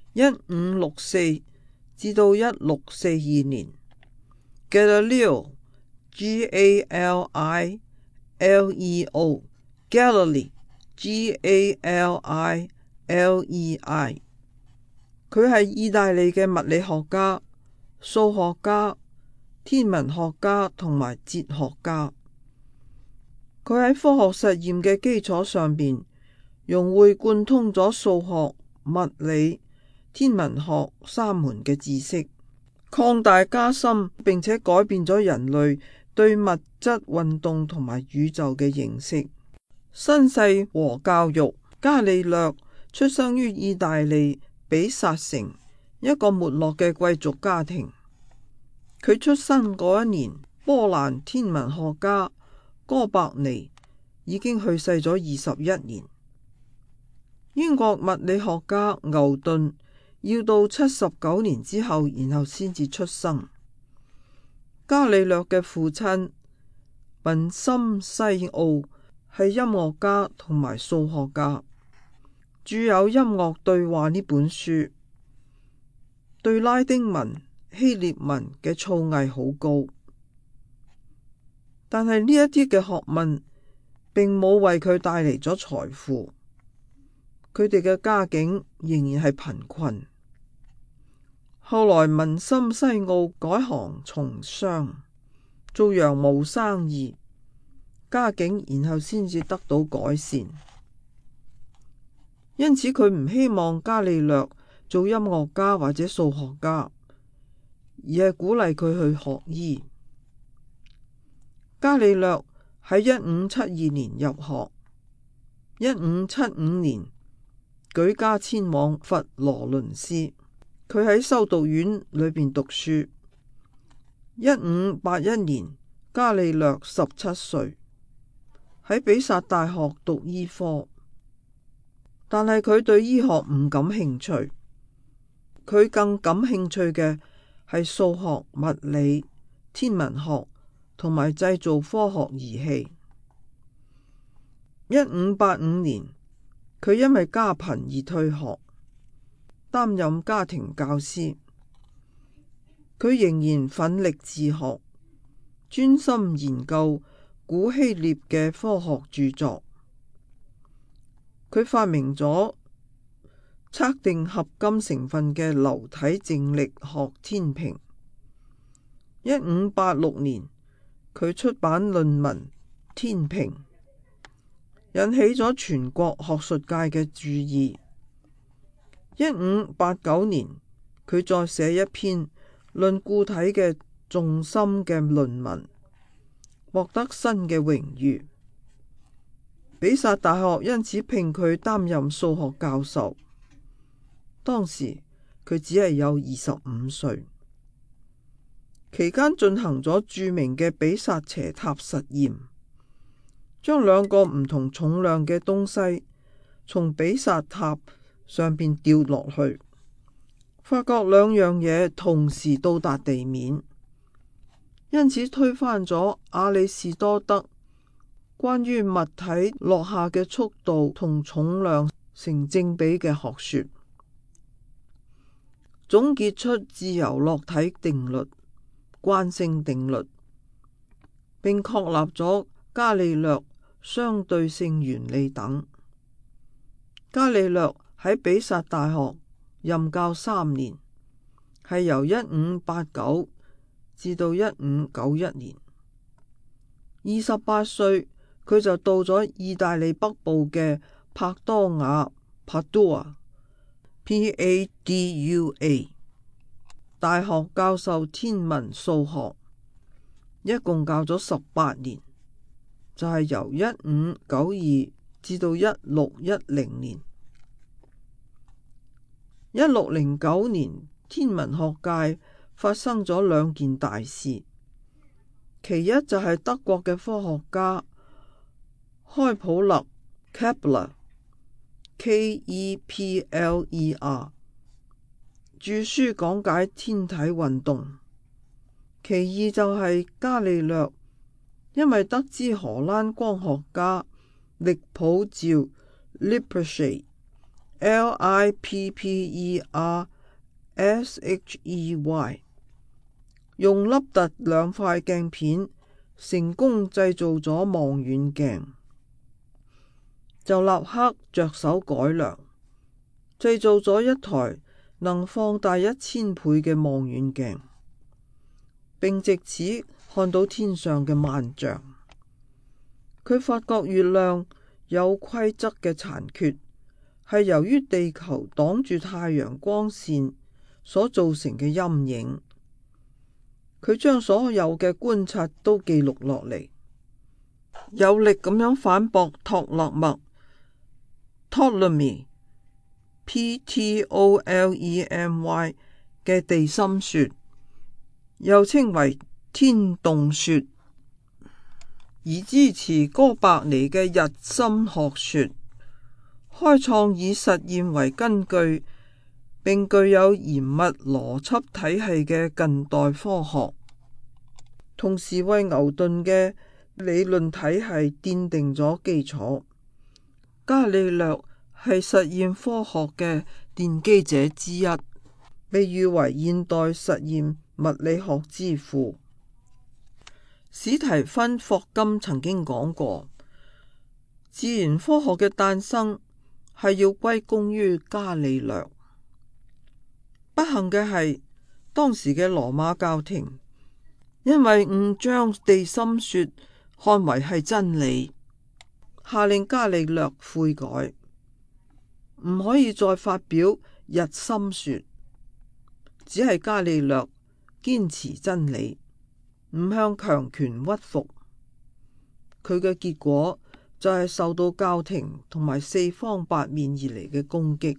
1564至到1642年。Galileo Galileo Galilei Galilei， 佢係意大利嘅物理學家、數學家、天文學家同埋哲學家。佢喺科學實驗嘅基礎上邊，融會貫通咗數學、物理、天文學三門嘅知識，擴大加深，並且改變咗人類對物質運動同埋宇宙嘅認識。身世和教育，伽利略出生於意大利比薩城一個沒落嘅貴族家庭。佢出生嗰一年，波蘭天文學家哥白尼已經去世咗21年。英國物理學家牛頓要到79年之後，然後先至出生。伽利略嘅父親文森西奧係音樂家同埋數學家，著有《音樂對話》呢本書，對拉丁文、希臘文嘅造詣好高。但係呢一啲嘅學問並冇為佢帶嚟咗財富，佢哋嘅家境仍然係貧困。後來文森西奧改行從商，做羊毛生意，家境然後先至得到改善。因此佢唔希望伽利略做音樂家或者數學家，而係鼓勵佢去學醫。伽利略喺1572年入學，1575年舉家遷往佛羅倫斯。佢喺修道院裏邊讀書。1581年，伽利略17歲，喺比薩大學讀醫科，但係佢對醫學唔感興趣，佢更感興趣嘅係數學、物理、天文學同埋製造科學儀器。1585年，佢因為家貧而退學，擔任家庭教師。佢仍然奮力自學，專心研究古希臘嘅科學著作。佢發明咗測定合金成分嘅流體靜力學天平。1586年，佢出版論文《天平》，引起咗全國學術界嘅注意。1589年，佢再寫一篇論固體嘅重心嘅論文，獲得新嘅榮譽。比薩大學因此聘佢擔任數學教授。當時佢只係有25歲。期間進行咗著名嘅比薩斜塔實驗，將兩個唔同重量嘅東西從比薩塔上邊掉落去，發覺兩樣嘢同時到達地面，因此推翻咗亞里士多德關於物體落下嘅速度同重量成正比嘅學說，總結出自由落體定律、慣性定律，並確立咗伽利略相對性原理等。伽利略喺比薩大學任教3年，係由1589至到1591年。28歲，佢就到咗意大利北部嘅帕多瓦 （Padua） （Padua） 大學教授天文數學，一共教咗18年，就係由1592至到1610年。1609年，天文學界發生咗兩件大事，其一就係德國嘅科學家開普勒 （Kepler） Kepler 著書講解天體運動，其二就係伽利略因為得知荷蘭光學家力普照 Lippershey Lippershey 用凹凸兩塊鏡片成功製造咗望遠鏡，就立刻着手改良，製造咗一台能放大1000倍嘅望遠鏡，並藉此看到天上嘅萬象。佢發覺月亮有規則嘅殘缺，係由於地球擋住太陽光線所造成嘅陰影。佢將所有嘅觀察都記錄落嚟，有力咁樣反駁托勒密 Ptolemy 嘅地心說，又稱為天動說，而支持哥白尼嘅日心學說，開創以實驗為根據並具有嚴密邏輯體系嘅近代科學，同時為牛頓嘅理論體系奠定咗基礎。伽利略係實驗科學嘅奠基者之一，被譽為現代實驗物理學之父。史提芬霍金曾經講過，自然科學嘅誕生係要歸功於伽利略。不幸嘅係，當時嘅羅馬教廷因為誤將地心說看為係真理，下令伽利略悔改，唔可以再發表日心說，只係伽利略堅持真理，唔向強權屈服。佢嘅結果就係受到教廷同埋四方八面而嚟嘅攻擊。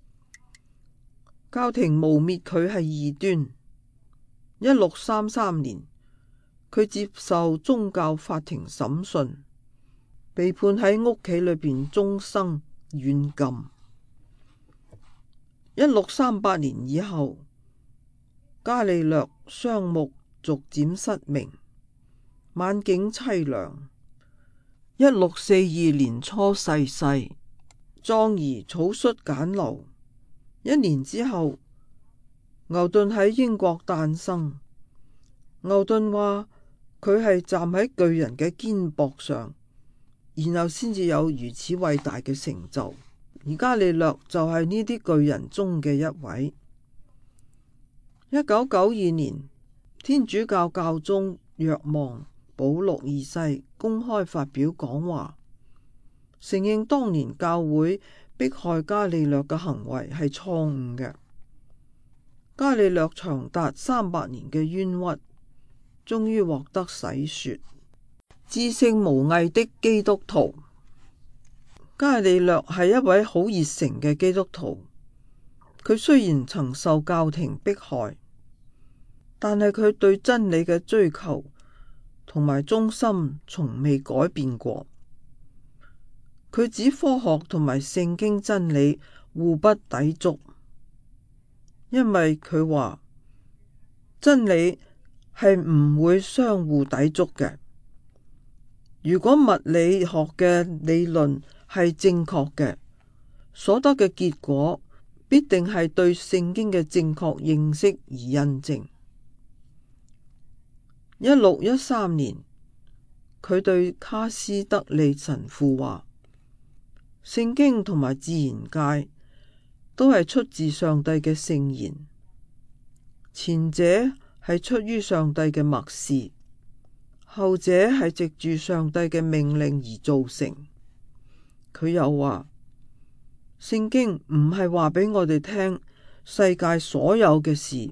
教廷誣衊佢係異端。1633年，佢接受宗教法庭審訊，被判喺屋企裏邊終生軟禁。1638年以後，伽利略雙目逐漸失明，晚景淒涼。1642年初逝世，葬儀草率簡陋。1年之後，牛頓喺英國誕生。牛頓話佢係站喺巨人嘅肩膊上，然後先至有如此偉大嘅成就。而伽利略就係呢啲巨人中嘅一位。1992年，天主教教宗若望保祿二世公開發表講話，承認當年教會迫害伽利略嘅行為係錯誤嘅。伽利略長達300年嘅冤屈，終於獲得洗雪。至聖無偽的基督徒，伽利略係一位好熱誠嘅基督徒。佢雖然曾受教廷迫害，但係佢對真理嘅追求同埋忠心從未改變過。佢指科學同埋聖經真理互不抵觸，因為佢話真理係唔會相互抵觸嘅。如果物理學嘅理論係正確嘅，所得嘅結果必定係對聖經嘅正確認識而印證。1613年，佢對卡斯德利神父話：聖經同埋自然界都係出自上帝嘅聖言，前者係出於上帝嘅默示，後者係藉住上帝嘅命令而造成。佢又話，聖經唔係話俾我哋聽世界所有嘅事，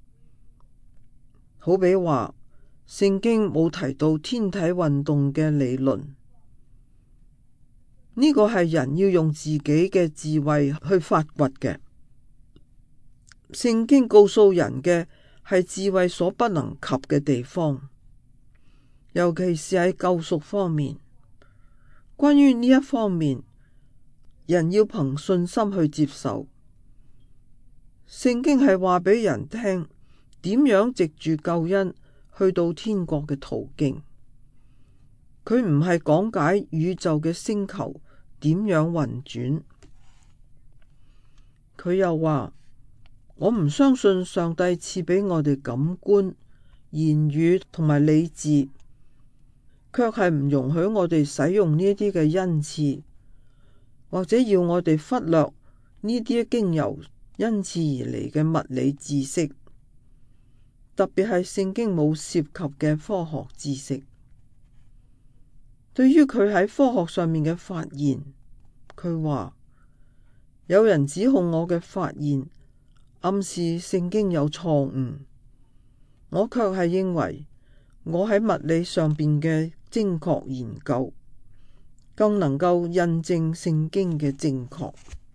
好比話聖經冇提到天體運動嘅理論，呢個係人要用自己嘅智慧去發掘嘅。聖經告訴人嘅係智慧所不能及嘅地方，尤其是喺救贖方面。關於呢一方面，人要憑信心去接受。聖經係話俾人聽點樣藉住救恩去到天國嘅途徑。佢唔係講解宇宙嘅星球點樣運轉。佢又話，我唔相信上帝賜俾我哋感官、言語同埋理智，卻係唔容許我哋使用呢一啲嘅恩賜，或者要我哋忽略呢啲經由恩賜而嚟嘅物理知識，特別係聖經冇涉及嘅科學知識。對於佢喺科學上面嘅發現，佢話，有人指控我嘅發現暗示聖經有錯誤，我卻係認為我喺物理上邊嘅精確研究更能夠印證聖經嘅正確。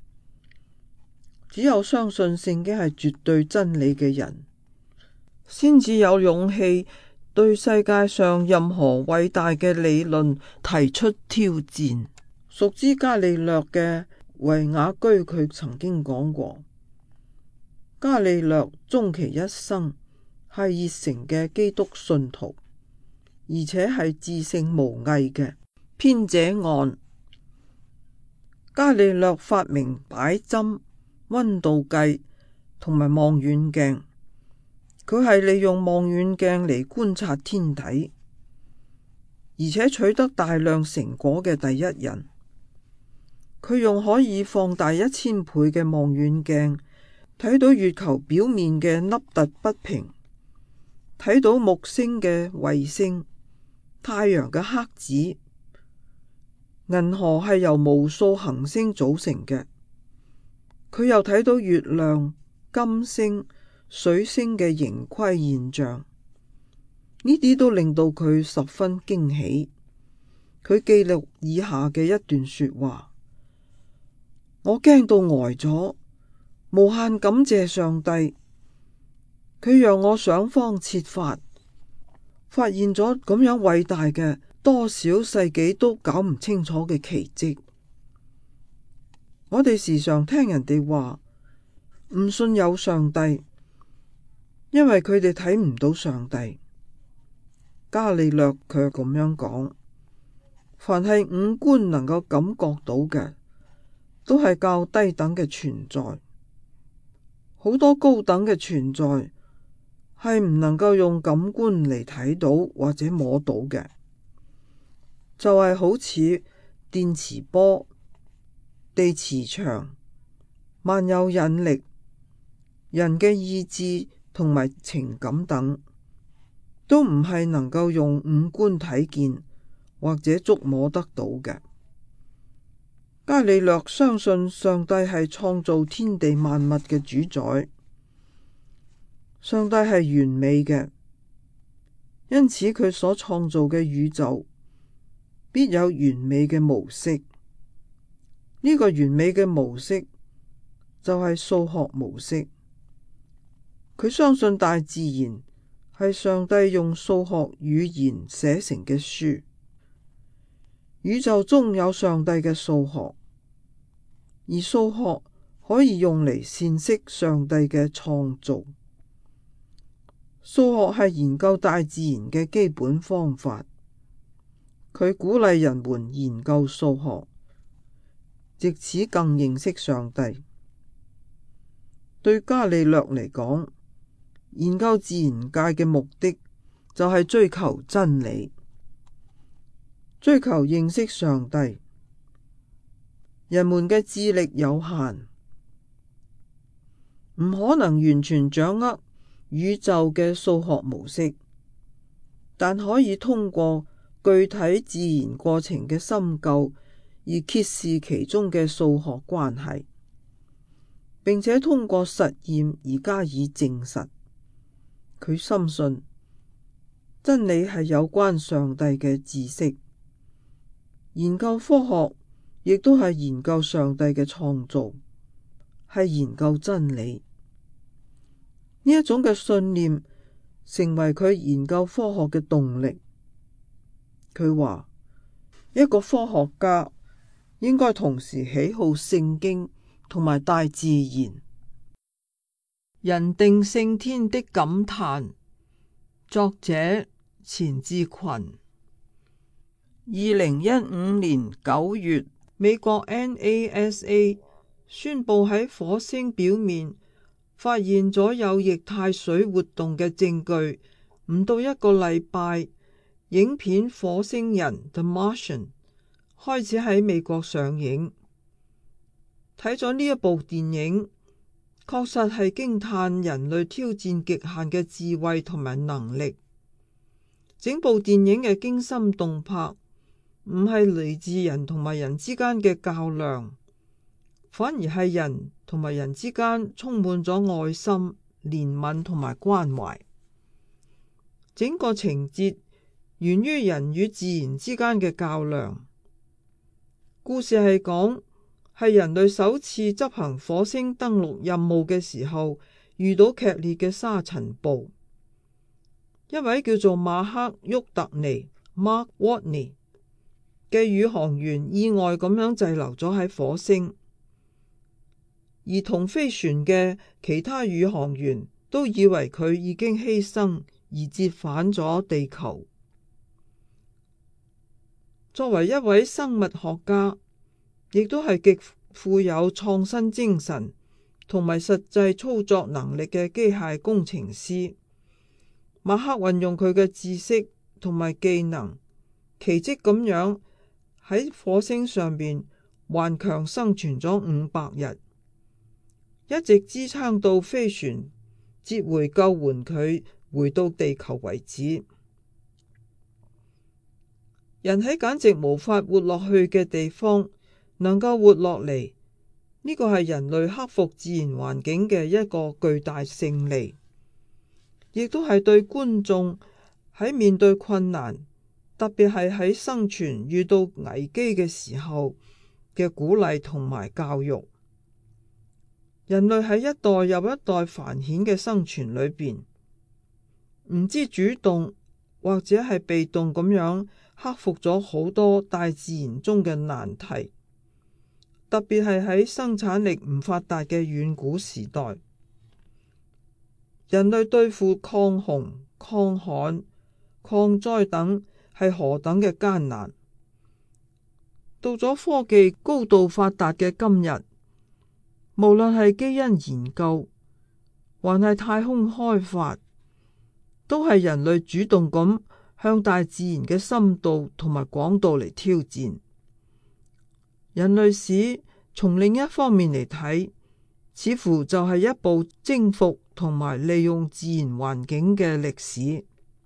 只有相信聖經係絕對真理嘅人，先至有勇氣對世界上任何偉大嘅理論提出挑戰。熟知伽利略嘅維瓦居佢曾經講過，伽利略終其一生係熱誠嘅基督信徒， 而且係智勝無偽嘅。編者按伽利略發明擺針、溫度計同埋望遠鏡，佢係利用望遠鏡嚟觀察天體，而且取得大量成果嘅第一人。佢用可以放大1000倍嘅望遠鏡睇到月球表面嘅凹凸不平，睇到木星嘅衛星、太陽嘅黑子。銀河係由無數行星組成嘅。佢又睇到月亮、金星、水星嘅盈虧現象，呢啲都令到佢十分驚喜。佢記錄以下嘅一段說話：我驚到呆咗，無限感謝上帝，佢讓我想方設法發現咗咁樣偉大嘅多少世紀都搞唔清楚嘅奇蹟。我哋時常聽人哋話唔信有上帝，因為佢哋睇唔到上帝。伽利略卻咁樣講：凡係五官能夠感覺到嘅，都係較低等嘅存在。好多高等嘅存在係唔能夠用感官嚟睇到或者摸到嘅。就係好似電磁波、地磁場、萬有引力、人嘅意志同埋情感等，都唔係能夠用五官睇見或者觸摸得到嘅。伽利略相信上帝係創造天地萬物嘅主宰，上帝係完美嘅，因此佢所創造嘅宇宙必有完美嘅模式。呢個完美嘅模式就係數學模式。佢相信大自然係上帝用數學語言寫成嘅書。宇宙中有上帝嘅數學，而數學可以用嚟闡釋上帝嘅創造。數學係研究大自然嘅基本方法。佢鼓勵人們研究數學，藉此更認識上帝。對伽利略嚟講，研究自然界嘅目的就係追求真理，追求認識上帝。人們嘅智力有限，唔可能完全掌握宇宙嘅數學模式，但可以通過具體自然過程嘅深究而揭示其中嘅數學關係，並且通過實驗而加以證實。佢深信真理係有關上帝嘅知識，研究科學亦都係研究上帝嘅創造，係研究真理。呢一種嘅信念成為佢研究科學嘅動力。佢話一個科學家應該同時喜好聖經同埋大自然。人定勝天的感嘆，作者錢志群。2015年9月，美國 NASA 宣布喺火星表面發現咗有液態水活動嘅證據。唔到一個禮拜，影片《火星人》The Martian 開始喺美國上映。睇咗呢一部電影，確實係驚嘆人類挑戰極限嘅智慧同埋能力。整部電影嘅驚心動魄，唔係嚟自人同埋人之間嘅較量，反而係人同埋人之間充滿咗愛心、憐憫同埋關懷。整個情節源於人與自然之間嘅較量。故事係講係人類首次執行火星登陸任務嘅時候，遇到劇烈嘅沙塵暴。一位叫做馬克·沃特尼 （Mark Watney） 嘅宇航員意外咁樣滯留咗喺火星，而同飛船嘅其他宇航員都以為佢已經犧牲而折返咗地球。 作為一位生物學家，亦都係極富有創新精神同埋實際操作能力嘅機械工程師，馬克運用佢嘅知識同埋技能，奇蹟咁樣喺火星上邊頑強生存咗500日，一直支撐到飛船接回救援佢回到地球為止。人喺簡直無法活落去嘅地方能夠活落嚟，呢個係人類克服自然環境嘅一個巨大勝利，亦都係對觀眾喺面對困難，特別係喺生存遇到危機嘅時候嘅鼓勵同埋教育。人類喺一代又一代繁衍嘅生存裏邊，唔知主動或者係被動咁樣克服咗好多大自然中嘅難題，特別係喺生產力唔發達嘅遠古時代，人類對付抗洪、抗旱、抗災等係何等嘅艱難。到咗科技高度發達嘅今日，無論係基因研究，還係太空開發，都係人類主動咁向大自然嘅深度同埋廣度嚟挑戰。人類史從另一方面嚟睇，似乎就係一部征服同埋利用自然環境嘅歷史。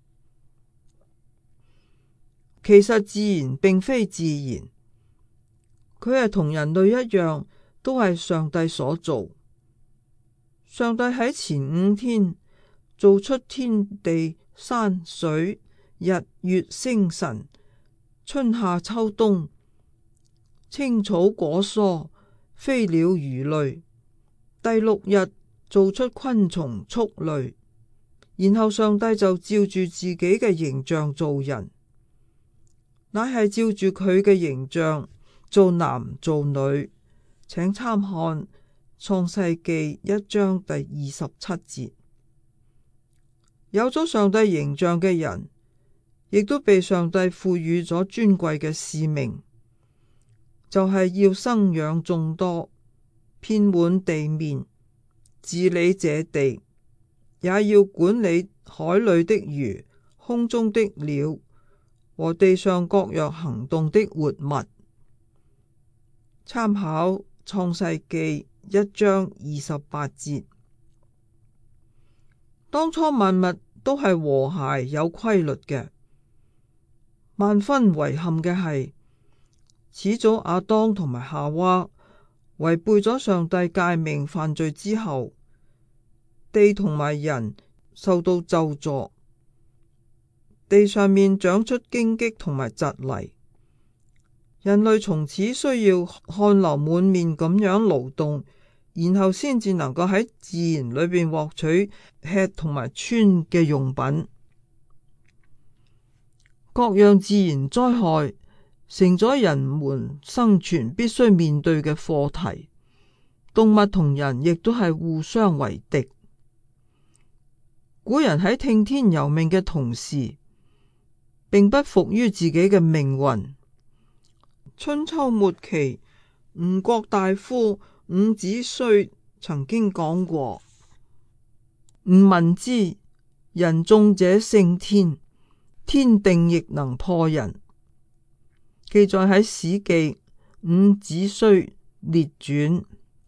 其實自然並非自然，佢係同人類一樣，都係上帝所造。上帝喺前5天造出天地、山水、日月星辰、春夏秋冬、青草果蔬、飛鳥魚類。第6日造出昆蟲畜類，然後上帝就照住自己嘅形象造人，乃係照住佢嘅形象做男做女。請參看創世記1章第27節。有咗上帝形象嘅人，亦都被上帝賦予咗尊貴嘅使命，就係要生養眾多，遍滿地面，治理這地，也要管理海裏的魚、空中的鳥和地上各樣行動的活物。參考創世記1章28節。當初萬物都係和諧有規律嘅，萬分遺憾嘅係，始祖亞當同埋夏娃違背咗上帝誡命犯罪之後，地同埋人受到咒詛，地上面長出荊棘同埋蒺藜。人類從此需要汗流滿面咁樣勞動，然後先至能夠喺自然裏邊獲取吃同埋穿嘅用品。各樣自然災害成咗人們生存必須面對嘅課題，動物同人亦都係互相為敵。古人喺聽天由命嘅同時，並不服於自己嘅命運。春秋末期，吳國大夫伍子胥曾經講過：吾聞之，人眾者勝天，天定亦能破人。記載喺《史記伍子胥列傳》。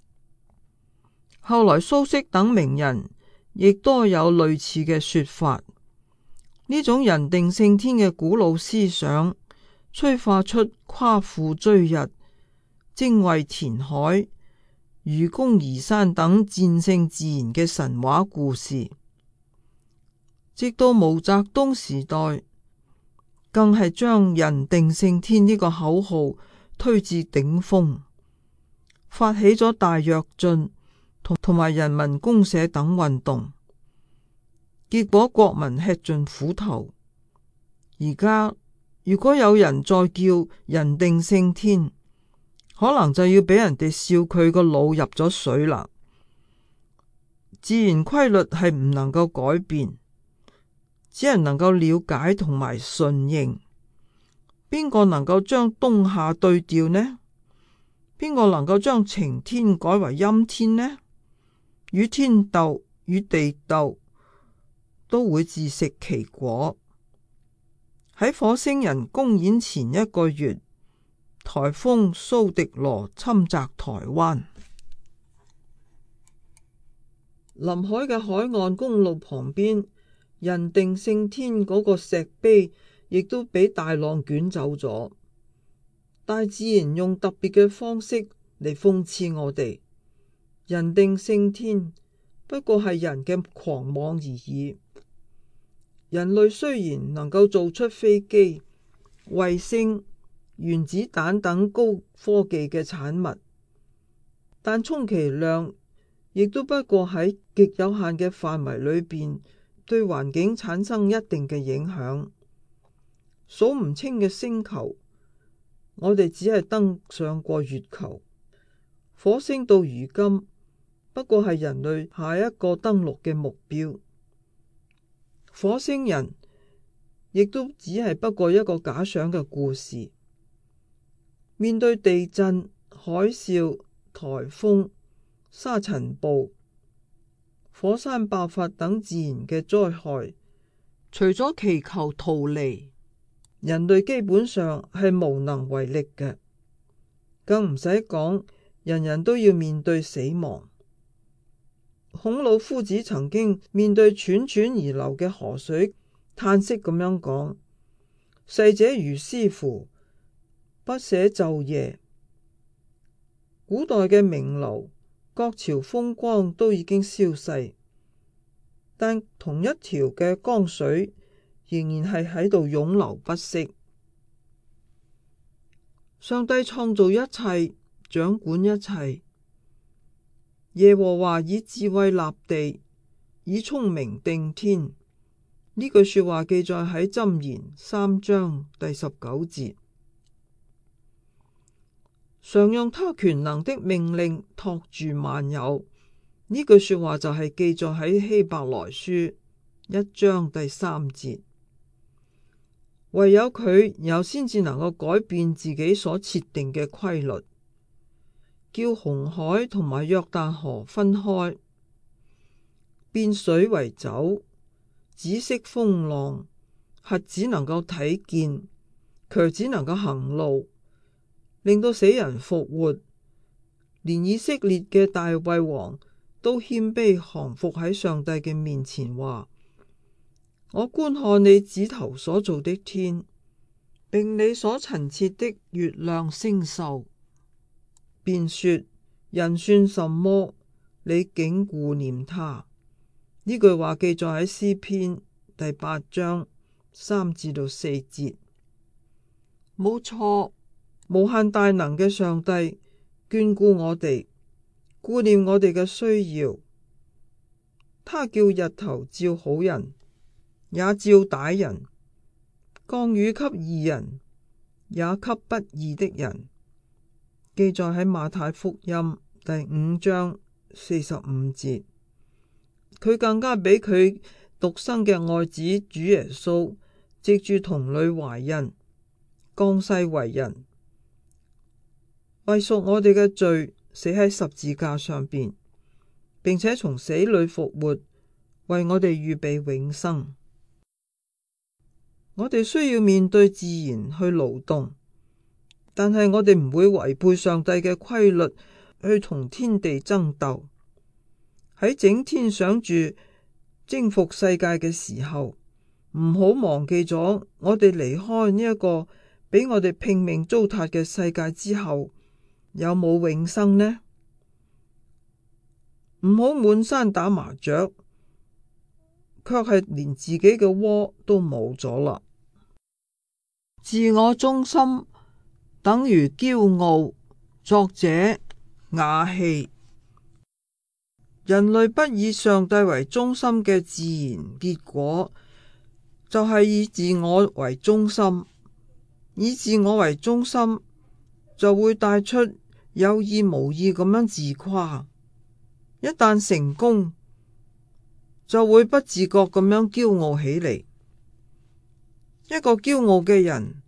後來蘇軾等名人亦多有類似嘅說法。呢種人定勝天嘅古老思想，催化出夸父追日、精衛填海、愚公移山等戰勝自然嘅神話故事。直到毛澤東時代，更係將人定勝天呢個口號推至頂峰，發起咗大躍進同埋人民公社等運動，結果國民吃盡苦頭。而家如果有人再叫人定勝天，可能就要俾人哋笑佢個腦入咗水啦。自然規律係唔能夠改變，只係能夠了解同埋順應。 邊個能夠將冬夏對調呢？邊個能夠將晴天改為陰天呢？與天鬥，與地鬥，都會自食其果。喺火星人公演前1個月，颱風蘇迪羅侵襲台灣。臨海嘅海岸公路旁邊，人定勝天嗰個石碑亦都俾大浪捲走咗。大自然用特別嘅方式嚟諷刺我哋。人定勝天不過係人嘅狂妄而已。人類雖然能夠做出飛機、衛星、原子彈等高科技嘅產物，但充其量亦都不過喺極有限嘅範圍裏邊，對環境產生一定嘅影響。數唔清嘅星球，我哋只係登上過月球，火星到如今不過係人類下一個登陸嘅目標。火星人亦都只係不過一個假想嘅故事。面對地震、海嘯、颱風、沙塵暴、火山爆發等自然嘅災害，除咗祈求逃離，人類基本上係無能為力嘅。更唔使講，人人都要面對死亡。孔老夫子曾經面對湍湍而流嘅河水，嘆息咁樣講：逝者如斯夫，不捨晝夜。古代嘅名流、國朝風光都已經消逝，但同一條嘅江水仍然係喺度湧流不息。上帝創造一切，掌管一切。耶和華以智慧立地，以聰明定天。呢句說話記載喺箴言3章第19節。常用他權能的命令托住萬有。呢句說話就係記載喺希伯來書1章第3節。唯有佢有先至能夠改變自己所設定嘅規律，叫紅海同埋約旦河分開，變水為酒，止息風浪，瞎子能夠睇見，瘸子能夠行路，令到死人復活，連以色列嘅大衛王都謙卑降服喺上帝嘅面前，話：我觀看你指頭所造的天，並你所陳設的月亮星宿，便說：人算什麼？你竟顧念他。呢句話記載喺詩篇第8章3至4節。冇錯，無限大能嘅上帝眷顧我哋，顧念我哋嘅需要。他叫日頭照好人，也照歹人；降雨給義人，也給不義的人。記載喺馬太福音第5章45節。佢更加俾佢獨生嘅愛子主耶穌藉住童女懷孕，降世為人，為贖我哋嘅罪，死喺十字架上邊，並且從死裏復活，為我哋預備永生。我哋需要面對自然去勞動，但係我哋唔會違背上帝嘅規律去同天地爭鬥。喺整天想住征服世界嘅時候，唔好忘記咗我哋離開呢一個俾我哋拼命糟蹋嘅世界之後，有冇永生呢？唔好滿山打麻雀，卻係連自己嘅窩都冇咗啦。自我中心等於驕傲。作者雅氣。人類不以上帝為中心嘅自然結果，就係以自我為中心。以自我為中心，就會帶出有意無意咁樣自誇。一旦成功，就會不自覺咁樣驕傲起嚟。一個驕傲嘅人，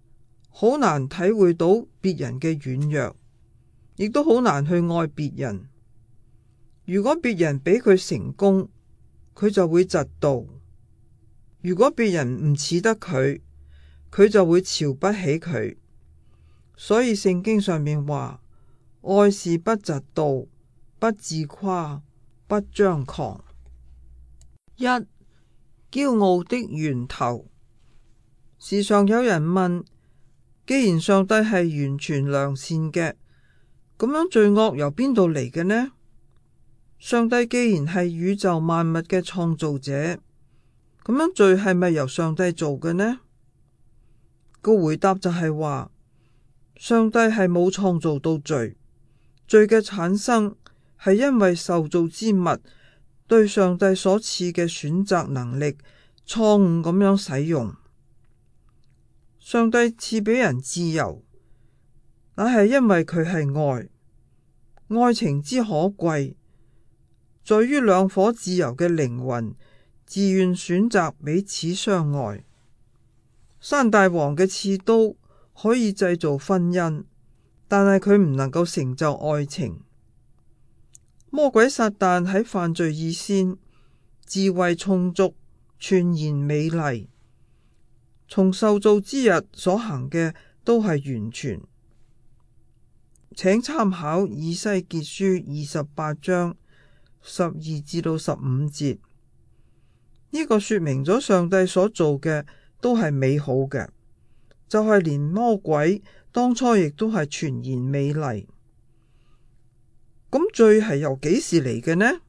好難體會到別人嘅軟弱，亦都好難去愛別人。如果別人比佢成功，佢就會嫉妒；如果別人唔似得佢，佢就會瞧不起佢。所以聖經上面話：愛是不嫉妒，不自誇，不張狂。一、驕傲的源頭。時常有人問：既然上帝係完全良善嘅，咁樣罪惡由邊度嚟嘅呢？上帝既然係宇宙萬物嘅創造者，咁樣罪係咪由上帝做嘅呢？個回答就係話，上帝係冇創造到罪，罪嘅產生係因為受造之物對上帝所賜嘅選擇能力錯誤咁樣使用。上帝賜俾人自由，那係因為佢係愛，愛情之可貴，在於兩顆自由嘅靈魂自願選擇彼此相愛。山大王嘅刺刀可以製造婚姻，但係佢唔能夠成就愛情。魔鬼撒旦喺犯罪以先，智慧充足，全然美麗，從受造之日所行嘅都係完全。請參考以西結書28章12至到15節，呢個說明咗上帝所做嘅都係美好嘅，就係連魔鬼當初亦都係全然美麗。咁罪係由幾時嚟嘅呢？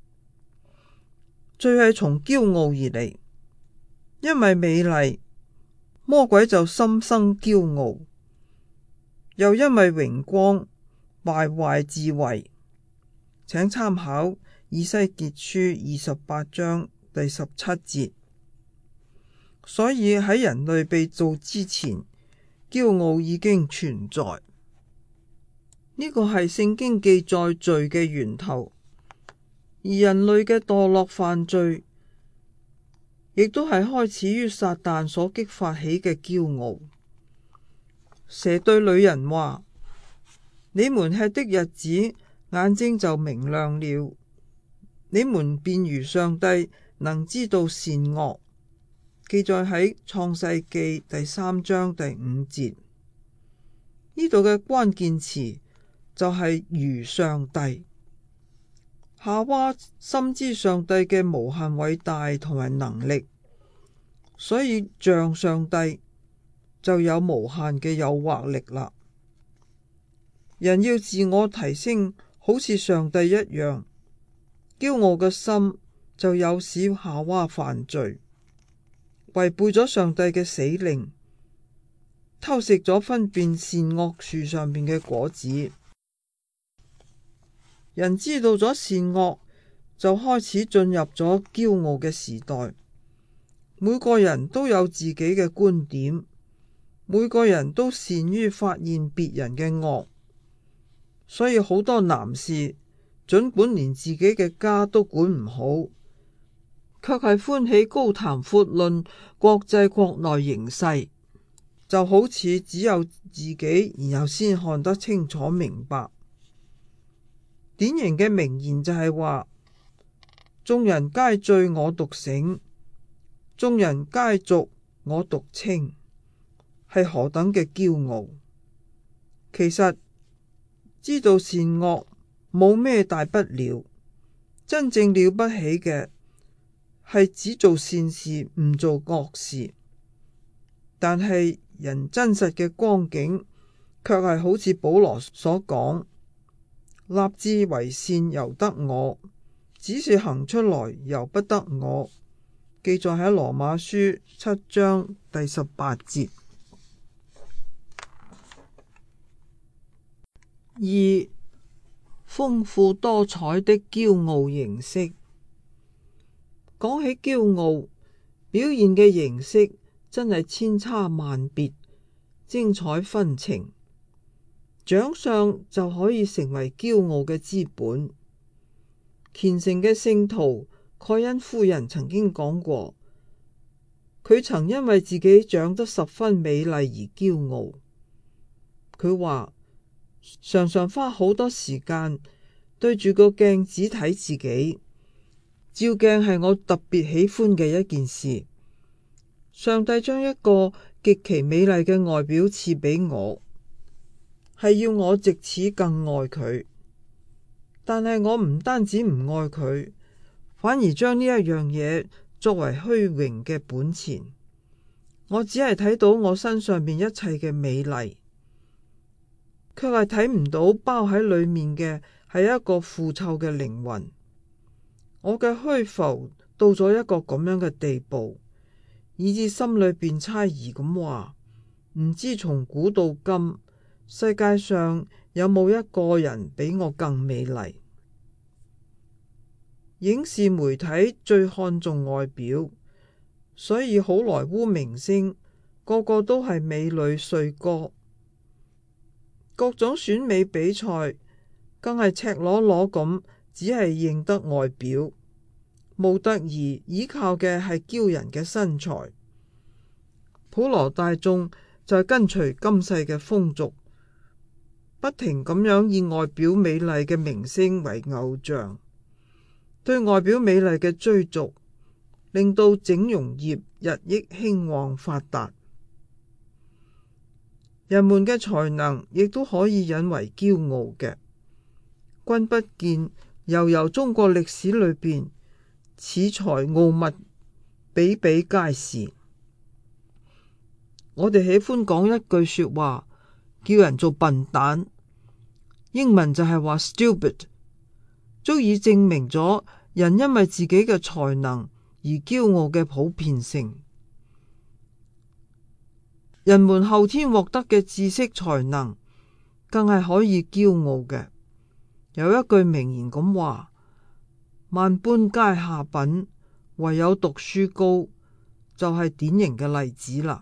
罪係從驕傲而嚟，因為美麗，魔鬼就心生驕傲，又因為榮光，敗壞智慧。請參考以西結書28章第17節。所以喺人類被造之前，驕傲已經存在。呢個係聖經記載罪嘅源頭，而人類嘅墮落犯罪，亦都係開始於撒旦所激發起嘅驕傲。蛇對女人話：你們吃的日子，眼睛就明亮了，你們便如上帝，能知道善惡。記載喺創世記第3章第5節。呢度嘅關鍵詞就係如上帝。夏娃深知上帝嘅無限偉大同埋能力，所以像上帝就有無限嘅誘惑力啦。人要自我提升，好似上帝一樣，驕傲嘅心就有使夏娃犯罪，違背咗上帝嘅死令，偷食咗分辨善惡樹上面嘅果子。人知道咗善惡，就開始進入咗驕傲嘅時代。每個人都有自己嘅觀點，每個人都善於發現別人嘅惡，所以好多男士盡管連自己嘅家都管唔好，卻係歡喜高談闊論國際國內形勢，就好似只有自己然後先看得清楚明白。典型嘅名言就係話：眾人皆醉我獨醒，眾人皆濁我獨清，係何等嘅驕傲。其實知道善惡冇咩大不了，真正了不起嘅係只做善事唔做惡事。但係人真實嘅光景卻係好似保羅所講：立志為善由得我，只是行出來由不得我。記載喺羅馬書7章第18節。2. 豐富多彩的驕傲形式。講起驕傲，表現嘅形式真係千差萬別，精彩紛呈。長相就可以成為驕傲嘅資本。虔誠嘅聖徒蓋恩夫人曾經講過， 佢曾因為自己長得十分美麗而驕傲。佢話常常花好多時間對住個鏡子睇自己，照鏡係我特別喜歡嘅一件事。上帝將一個極其美麗嘅外表賜俾我，係要我藉此更愛佢。但係我唔單止唔愛佢，反而將呢一樣嘢作為虛榮嘅本錢。我只係睇到我身上邊一切嘅美麗，卻係睇唔到包喺裏面嘅係一個腐臭嘅靈魂。我嘅虛浮到咗一個咁樣嘅地步，以致心裏邊猜疑咁話：唔知從古到今，世界上有冇一個人比我更美麗？影視媒體最看重外表，所以好萊塢明星個個都係美女帥哥，各種選美比賽更係赤裸裸咁，只係認得外表，模特兒依靠嘅係驕人嘅身材。普羅大眾就係跟隨今世嘅風俗，不停咁樣以外表美麗嘅明星為偶像。對外表美麗嘅追逐，令到整容業日益興旺發達。人們嘅才能亦都可以引為驕傲嘅。君不見，由中國歷史裏邊，恃才傲物比比皆是。我哋喜歡講一句說話，叫人做笨蛋，英文就係話 stupid， 足以證明咗人因為自己嘅才能而驕傲嘅普遍性。人們後天獲得嘅知識才能，更係可以驕傲嘅。有一句名言咁話：萬般皆下品，唯有讀書高，就係典型嘅例子啦。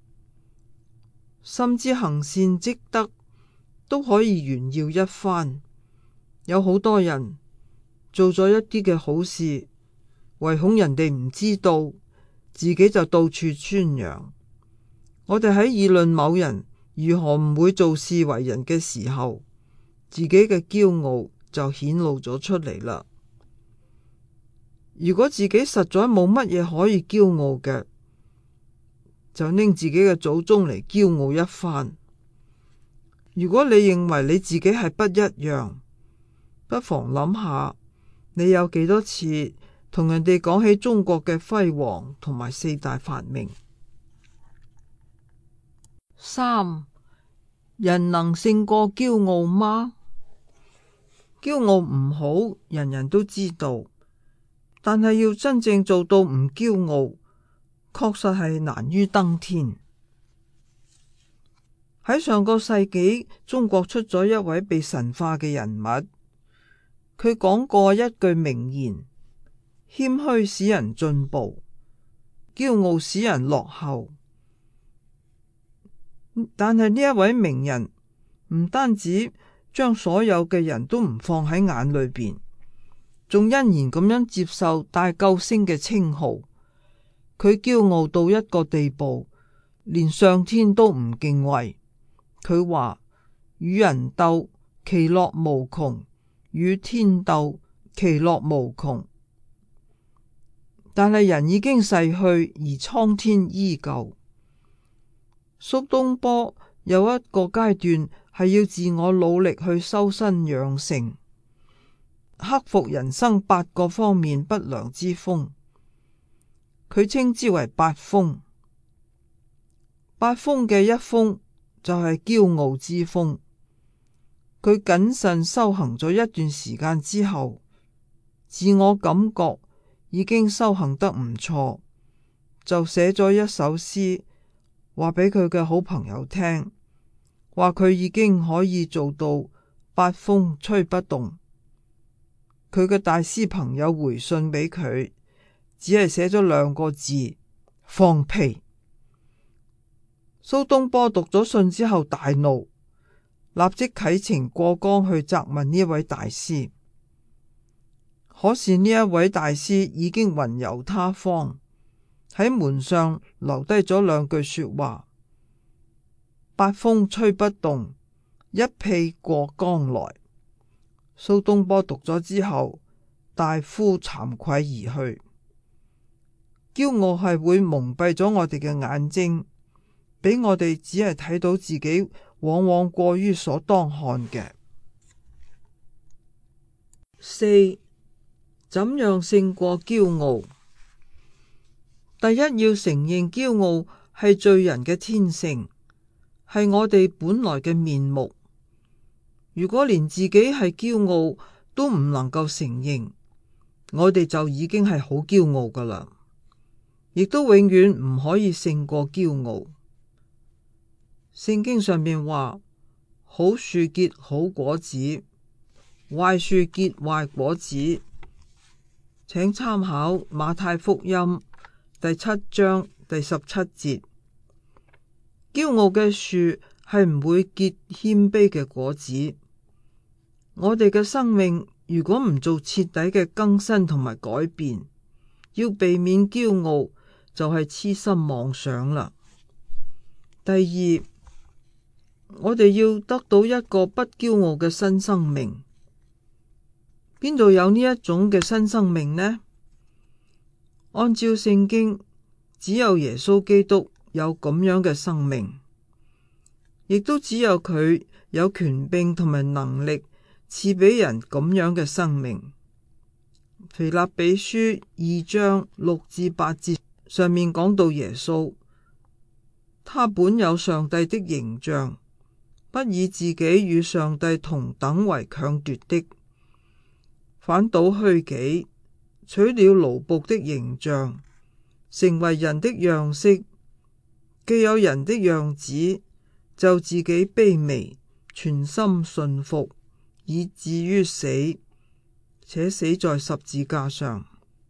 甚至行善積德都可以炫耀一番。有好多人做咗一啲嘅好事，唯恐人哋唔知道，自己就到處宣揚。我哋喺議論某人如何唔會做事為人嘅時候，自己嘅驕傲就顯露咗出嚟啦。如果自己實在冇乜嘢可以驕傲嘅，就拎自己嘅祖宗嚟驕傲一番。如果你認為你自己係不一樣，不妨諗下，你有幾多次同人哋講起中國嘅輝煌同埋四大發明。3. 人能勝過驕傲嗎？驕傲唔好，人人都知道，但係要真正做到唔驕傲，確實係難於登天。喺上個世紀，中國出咗一位被神化嘅人物，佢講過一句名言：謙虛使人進步，驕傲使人落後。但係呢一位名人唔單止將所有嘅人都唔放喺眼裏邊，仲欣然咁樣接受大救星嘅稱號。佢驕傲到一個地步，連上天都唔敬畏。佢話：與人鬥，其樂無窮；與天鬥，其樂無窮。但係人已經逝去，而蒼天依舊。蘇東坡有一個階段係要自我努力去修身養性，克服人生8個方面不良之風。佢稱之為8風。8風嘅一風就係驕傲之風。佢謹慎修行咗一段時間之後，自我感覺已經修行得唔錯，就寫咗一首詩，話俾佢嘅好朋友聽，話佢已經可以做到8風吹不動。佢嘅大師朋友回信俾佢，只係寫咗2個字：放屁。蘇東坡讀咗信之後大怒，立即啟程過江去責問呢位大師。可是呢一位大師已經雲遊他方， 喺門上留低咗兩句說話：八風吹不動，一屁過江來。蘇東坡讀咗之後，大呼慚愧而去。驕傲係會蒙蔽咗我哋嘅眼睛，俾我哋只係睇到自己往往過於所當看嘅。4. 怎樣勝過驕傲？第一，要承認驕傲係罪人嘅天性，係我哋本來嘅面目。如果連自己係驕傲都唔能夠承認，我哋就已經係好驕傲噶啦，亦都永遠唔可以勝過驕傲。聖經上面話：好樹結好果子，壞樹結壞果子。請參考馬太福音第7章第17節。驕傲嘅樹係唔會結謙卑嘅果子。我哋嘅生命如果唔做徹底嘅更新同埋改變，要避免驕傲，就係痴心妄想啦。第二，我哋要得到一個不驕傲嘅新生命。邊度有呢一種嘅新生命呢？按照聖經，只有耶穌基督有咁樣嘅生命，亦都只有佢有權柄同埋能力賜俾人咁樣嘅生命。腓立比書2章6至8節上面講到耶穌，他本有上帝的形象，不以自己與上帝同等為強奪的，反倒虛己，取了奴僕的形象，成為人的樣式。既有人的樣子，就自己卑微，全心順服，以至於死，且死在十字架上。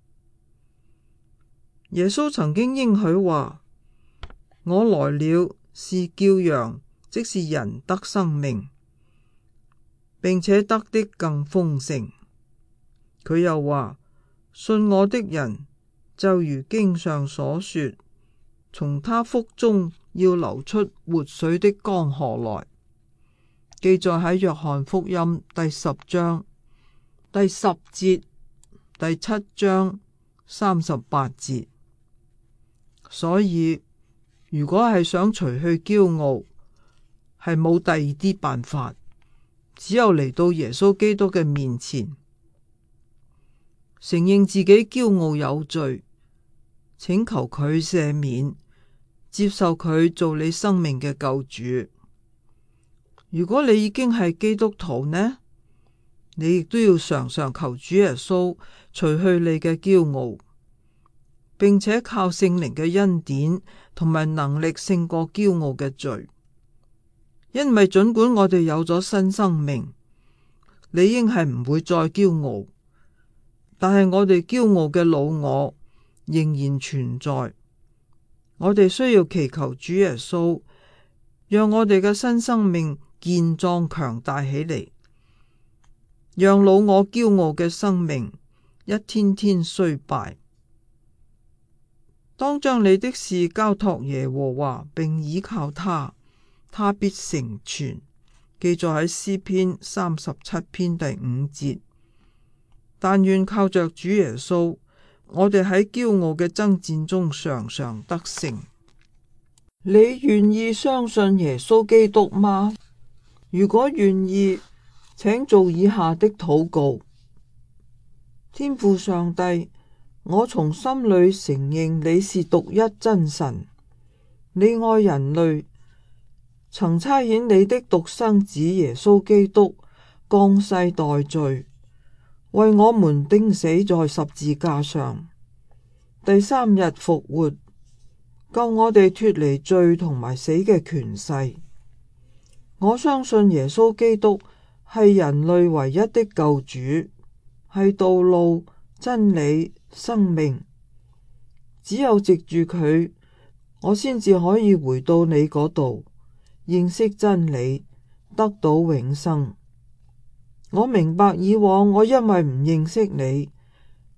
耶穌曾經應許話：我來了是叫羊，即是人得生命，並且得的更豐盛。佢又話：信我的人，就如經上所說，從他腹中要流出活水的江河來。記載喺約翰福音第10章第10節、第7章38節。所以如果係想除去驕傲，係冇第二啲辦法，只有嚟到耶穌基督嘅面前，承認自己驕傲有罪，請求佢赦免，接受佢做你生命嘅救主。如果你已經係基督徒呢，你亦都要常常求主耶穌除去你嘅驕傲，並且靠聖靈嘅恩典同埋能力勝過驕傲嘅罪。因為盡管我哋有咗新生命，理應係唔會再驕傲，但係我哋驕傲嘅老我仍然存在。我哋需要祈求主耶穌，讓我哋嘅新生命健壯強大起嚟，讓老我驕傲嘅生命一天天衰敗。當將你的事交託耶和華，並倚靠他，他必成全。記載喺詩篇37篇第5節。但願靠着主耶穌，我哋喺驕傲嘅爭戰中常常得勝。你願意相信耶穌基督嗎？如果願意，請做以下的禱告：天父上帝，我從心裏承認你是獨一真神，你愛人類，曾差遣你的獨生子耶穌基督降世代罪，為我們釘死在十字架上，第3日復活，救我哋脫離罪同埋死嘅權勢。我相信耶穌基督係人類唯一的救主，係道路、真理、生命。只有藉住佢，我先至可以回到你嗰度，認識真理，得到永生。我明白以往我因為唔認識你，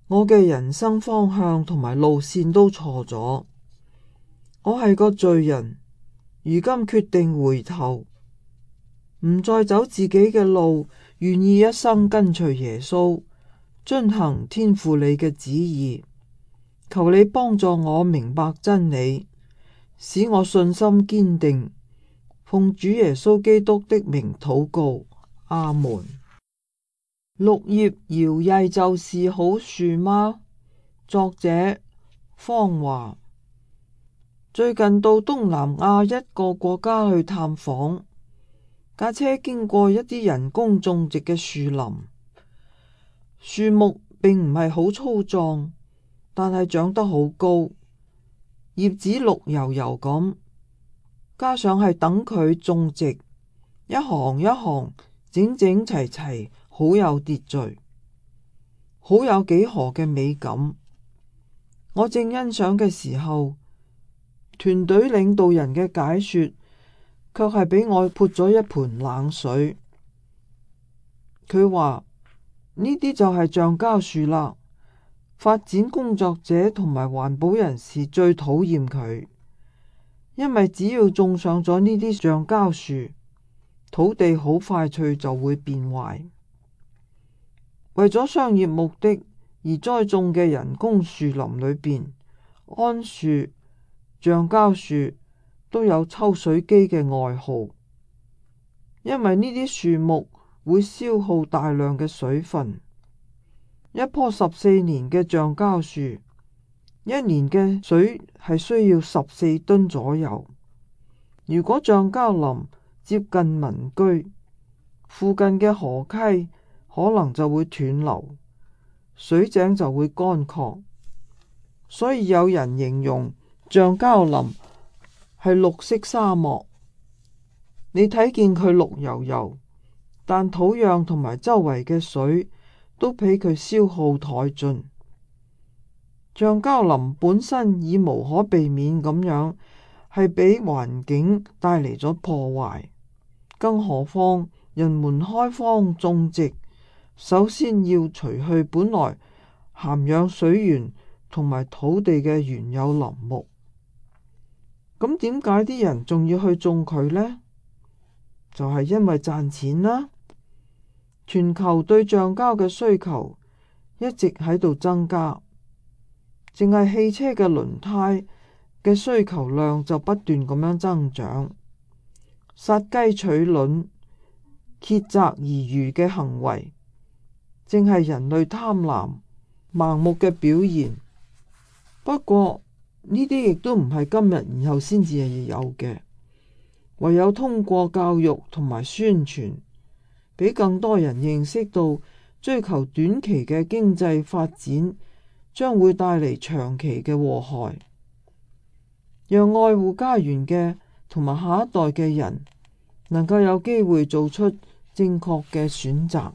我嘅人生方向同埋路線都錯咗。我係個罪人，如今決定回頭，唔再走自己嘅路，願意一生跟隨耶穌，遵行天父你嘅旨意。求你幫助我明白真理，使我信心堅定。奉主耶穌基督的名禱告，阿門。綠葉搖曳就是好樹嗎？作者方華。最近到東南亞一個國家去探訪，架車經過一啲人工種植嘅樹林，樹木並唔係好粗壯，但係長得好高，葉子綠油油咁，加上係等佢種植，一行一行整整齊齊，好有秩序，好有幾何嘅美感。我正欣賞嘅時候，團隊領導人嘅解說卻係俾我潑咗一盆冷水。佢話呢啲就係橡膠樹啦，發展工作者同埋環保人士最討厭佢，因為只要種上咗呢啲橡膠樹，土地好快脆就會變壞。為咗商業目的而栽種嘅人工樹林裏邊，桉樹、橡膠樹都有抽水機嘅外號，因為呢啲樹木會消耗大量嘅水分。一棵14年嘅橡膠樹，一年嘅水係需要14噸左右。如果橡膠林接近民居，附近嘅河溪可能就會斷流，水井就會乾涸。所以有人形容橡膠林係綠色沙漠。你睇見佢綠油油，但土壤同埋周圍嘅水都俾佢消耗殆盡。橡膠林本身已無可避免咁樣係俾環境帶嚟咗破壞，更何況人們開荒種植，首先要除去本來涵養水源同埋土地嘅原有林木。咁點解啲人仲要去種佢呢？就係因為賺錢啦。全球對橡膠嘅需求一直喺度增加，淨係汽車嘅輪胎嘅需求量就不斷咁樣增長。殺雞取卵、竭澤而漁嘅行為，正係人類貪婪、盲目嘅表現。不過呢啲亦都唔係今日然後先至係有嘅，唯有通過教育同埋宣傳，俾更多人認識到追求短期嘅經濟發展將會帶嚟長期嘅禍害，讓愛護家園嘅同埋下一代嘅人能夠有機會做出正確嘅選擇。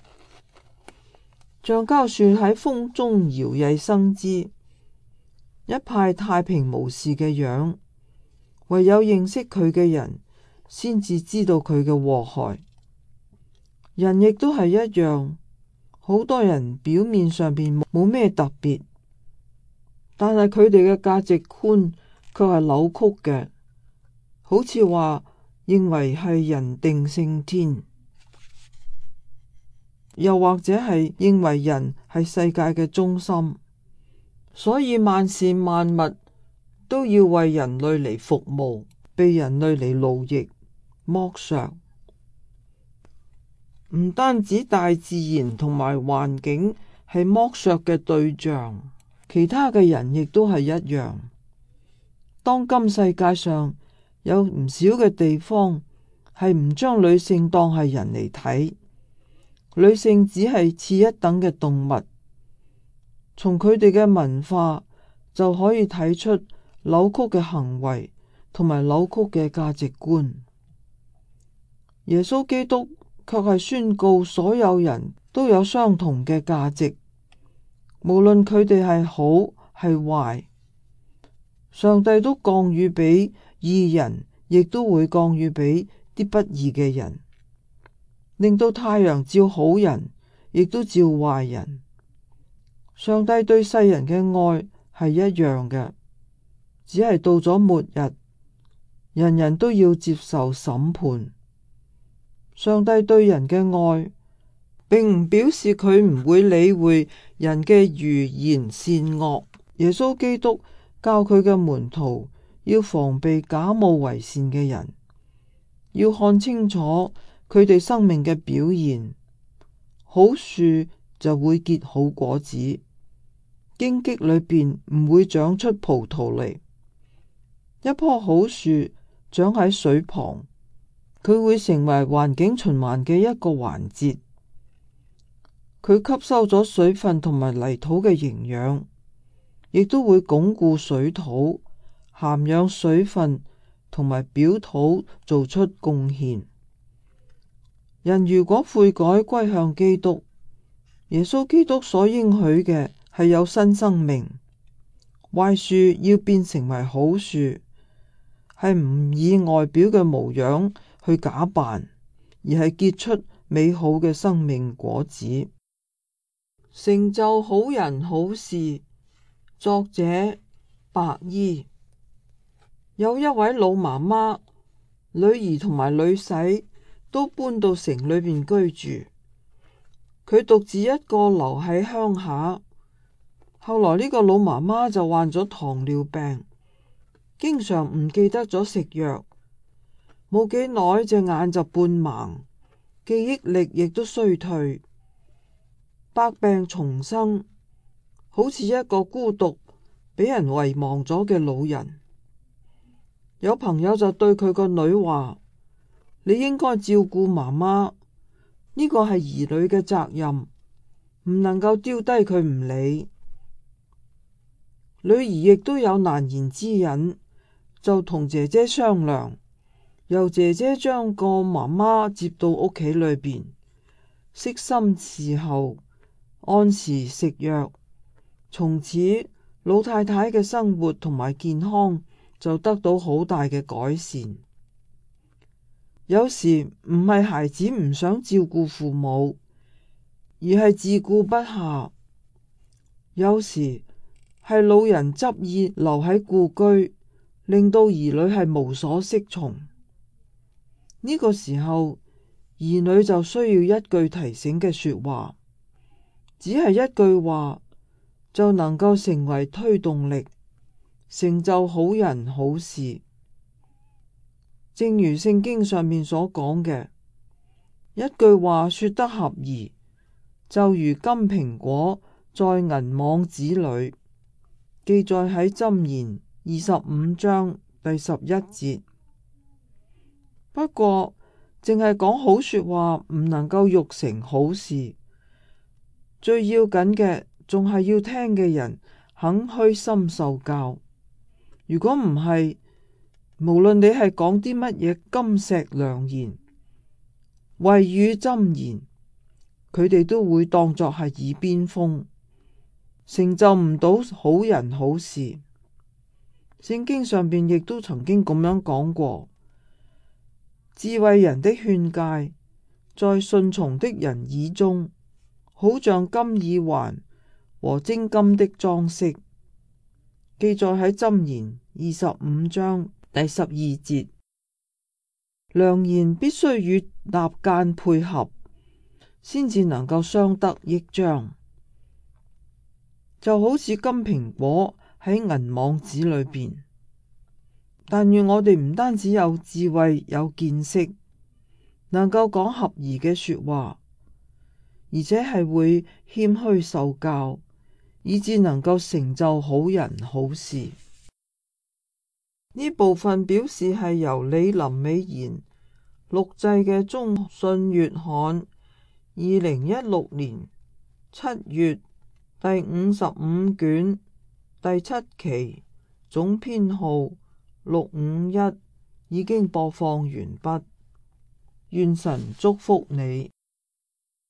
橡膠樹喺風中搖曳生枝，一派太平無事嘅樣，唯有認識佢嘅人先至知道佢嘅禍害。人亦都係一樣，好多人表面上邊冇咩特別，但係佢哋嘅價值觀卻係扭曲嘅，好似話認為係人定勝天，又或者係認為人係世界嘅中心，所以萬事萬物都要為人類嚟服務，被人類嚟奴役、剝削。唔單止大自然同埋環境係剝削嘅對象，其他嘅人亦都係一樣。當今世界上有唔少嘅地方係唔將女性當係人嚟睇，女性只係次一等嘅動物。從佢哋嘅文化就可以睇出扭曲嘅行為同埋扭曲嘅價值觀。耶穌基督卻係宣告所有人都有相同嘅價值，無論佢哋係好係壞，上帝都降予俾義人，亦都會降予俾啲不義嘅人，令到太陽照好人，亦都照壞人。 上帝對世人嘅愛係一樣嘅，只係到咗末日，人人都要接受審判。上帝對人嘅愛，並唔表示佢唔會理會人嘅愚言善惡。耶穌基督教佢嘅門徒要防備假冒為善嘅人，要看清楚佢哋生命嘅表現。好樹就會結好果子，荊棘裏邊唔會長出葡萄嚟。一棵好樹長喺水旁，佢會成為環境循環嘅一個環節。佢吸收咗水分同埋泥土嘅營養，亦都會鞏固水土，涵養水分同埋表土，做出貢獻。人如果悔改歸向基督，耶穌基督所應許嘅係有新生命。壞樹要變成為好樹，係唔以外表嘅模樣去假扮，而係結出美好嘅生命果子。成就好人好事。作者白衣。有一位老媽媽，女兒同埋女婿都搬到城裏邊居住，佢獨自一個留喺鄉下。後來呢個老媽媽就患咗糖尿病，經常唔記得咗食藥，冇幾耐隻眼就半盲，記憶力亦都衰退。百病叢生，好似一個孤獨俾人遺忘咗嘅老人。有朋友就對佢個女話：你應該照顧媽媽，呢個係兒女嘅責任，唔能夠丟低佢唔理。女兒亦都有難言之隱，就同姐姐商量，由姐姐將個媽媽接到屋企裏邊，悉心伺候，按時食藥。從此老太太嘅生活同埋健康就得到好大嘅改善。有時唔係孩子唔想照顧父母，而係自顧不暇；有時係老人執意留喺故居，令到兒女係無所適從。呢個時候，兒女就需要一句提醒嘅說話，只係一句話就能夠成為推動力，成就好人好事。正如聖經上面所講嘅，一句話說得合宜，就如金蘋果在銀網子裏，記載喺箴言25章第11節。不過，淨係講好說話唔能夠育成好事，最要緊嘅仲係要聽嘅人肯虛心受教。如果唔係，無論你係講啲乜嘢金石良言、慧語箴言，佢哋都會當作係耳邊風，成就唔到好人好事。聖經上邊亦都曾經咁樣講過：智慧人的勸誡，在順從的人耳中，好像金耳環和精金的裝飾。記載喺箴言25章第12節。良言必須與立諫配合，先至能夠相得益彰。就好似金蘋果喺銀網子裏邊。但願我哋唔單止有智慧有見識，能夠講合宜嘅說話，而且係會謙虛受教，以致能夠成就好人好事。呢部分表示係由李林美賢錄製嘅中信月刊2016年7月第55卷第7期總編號651已經播放完畢。願神祝福你。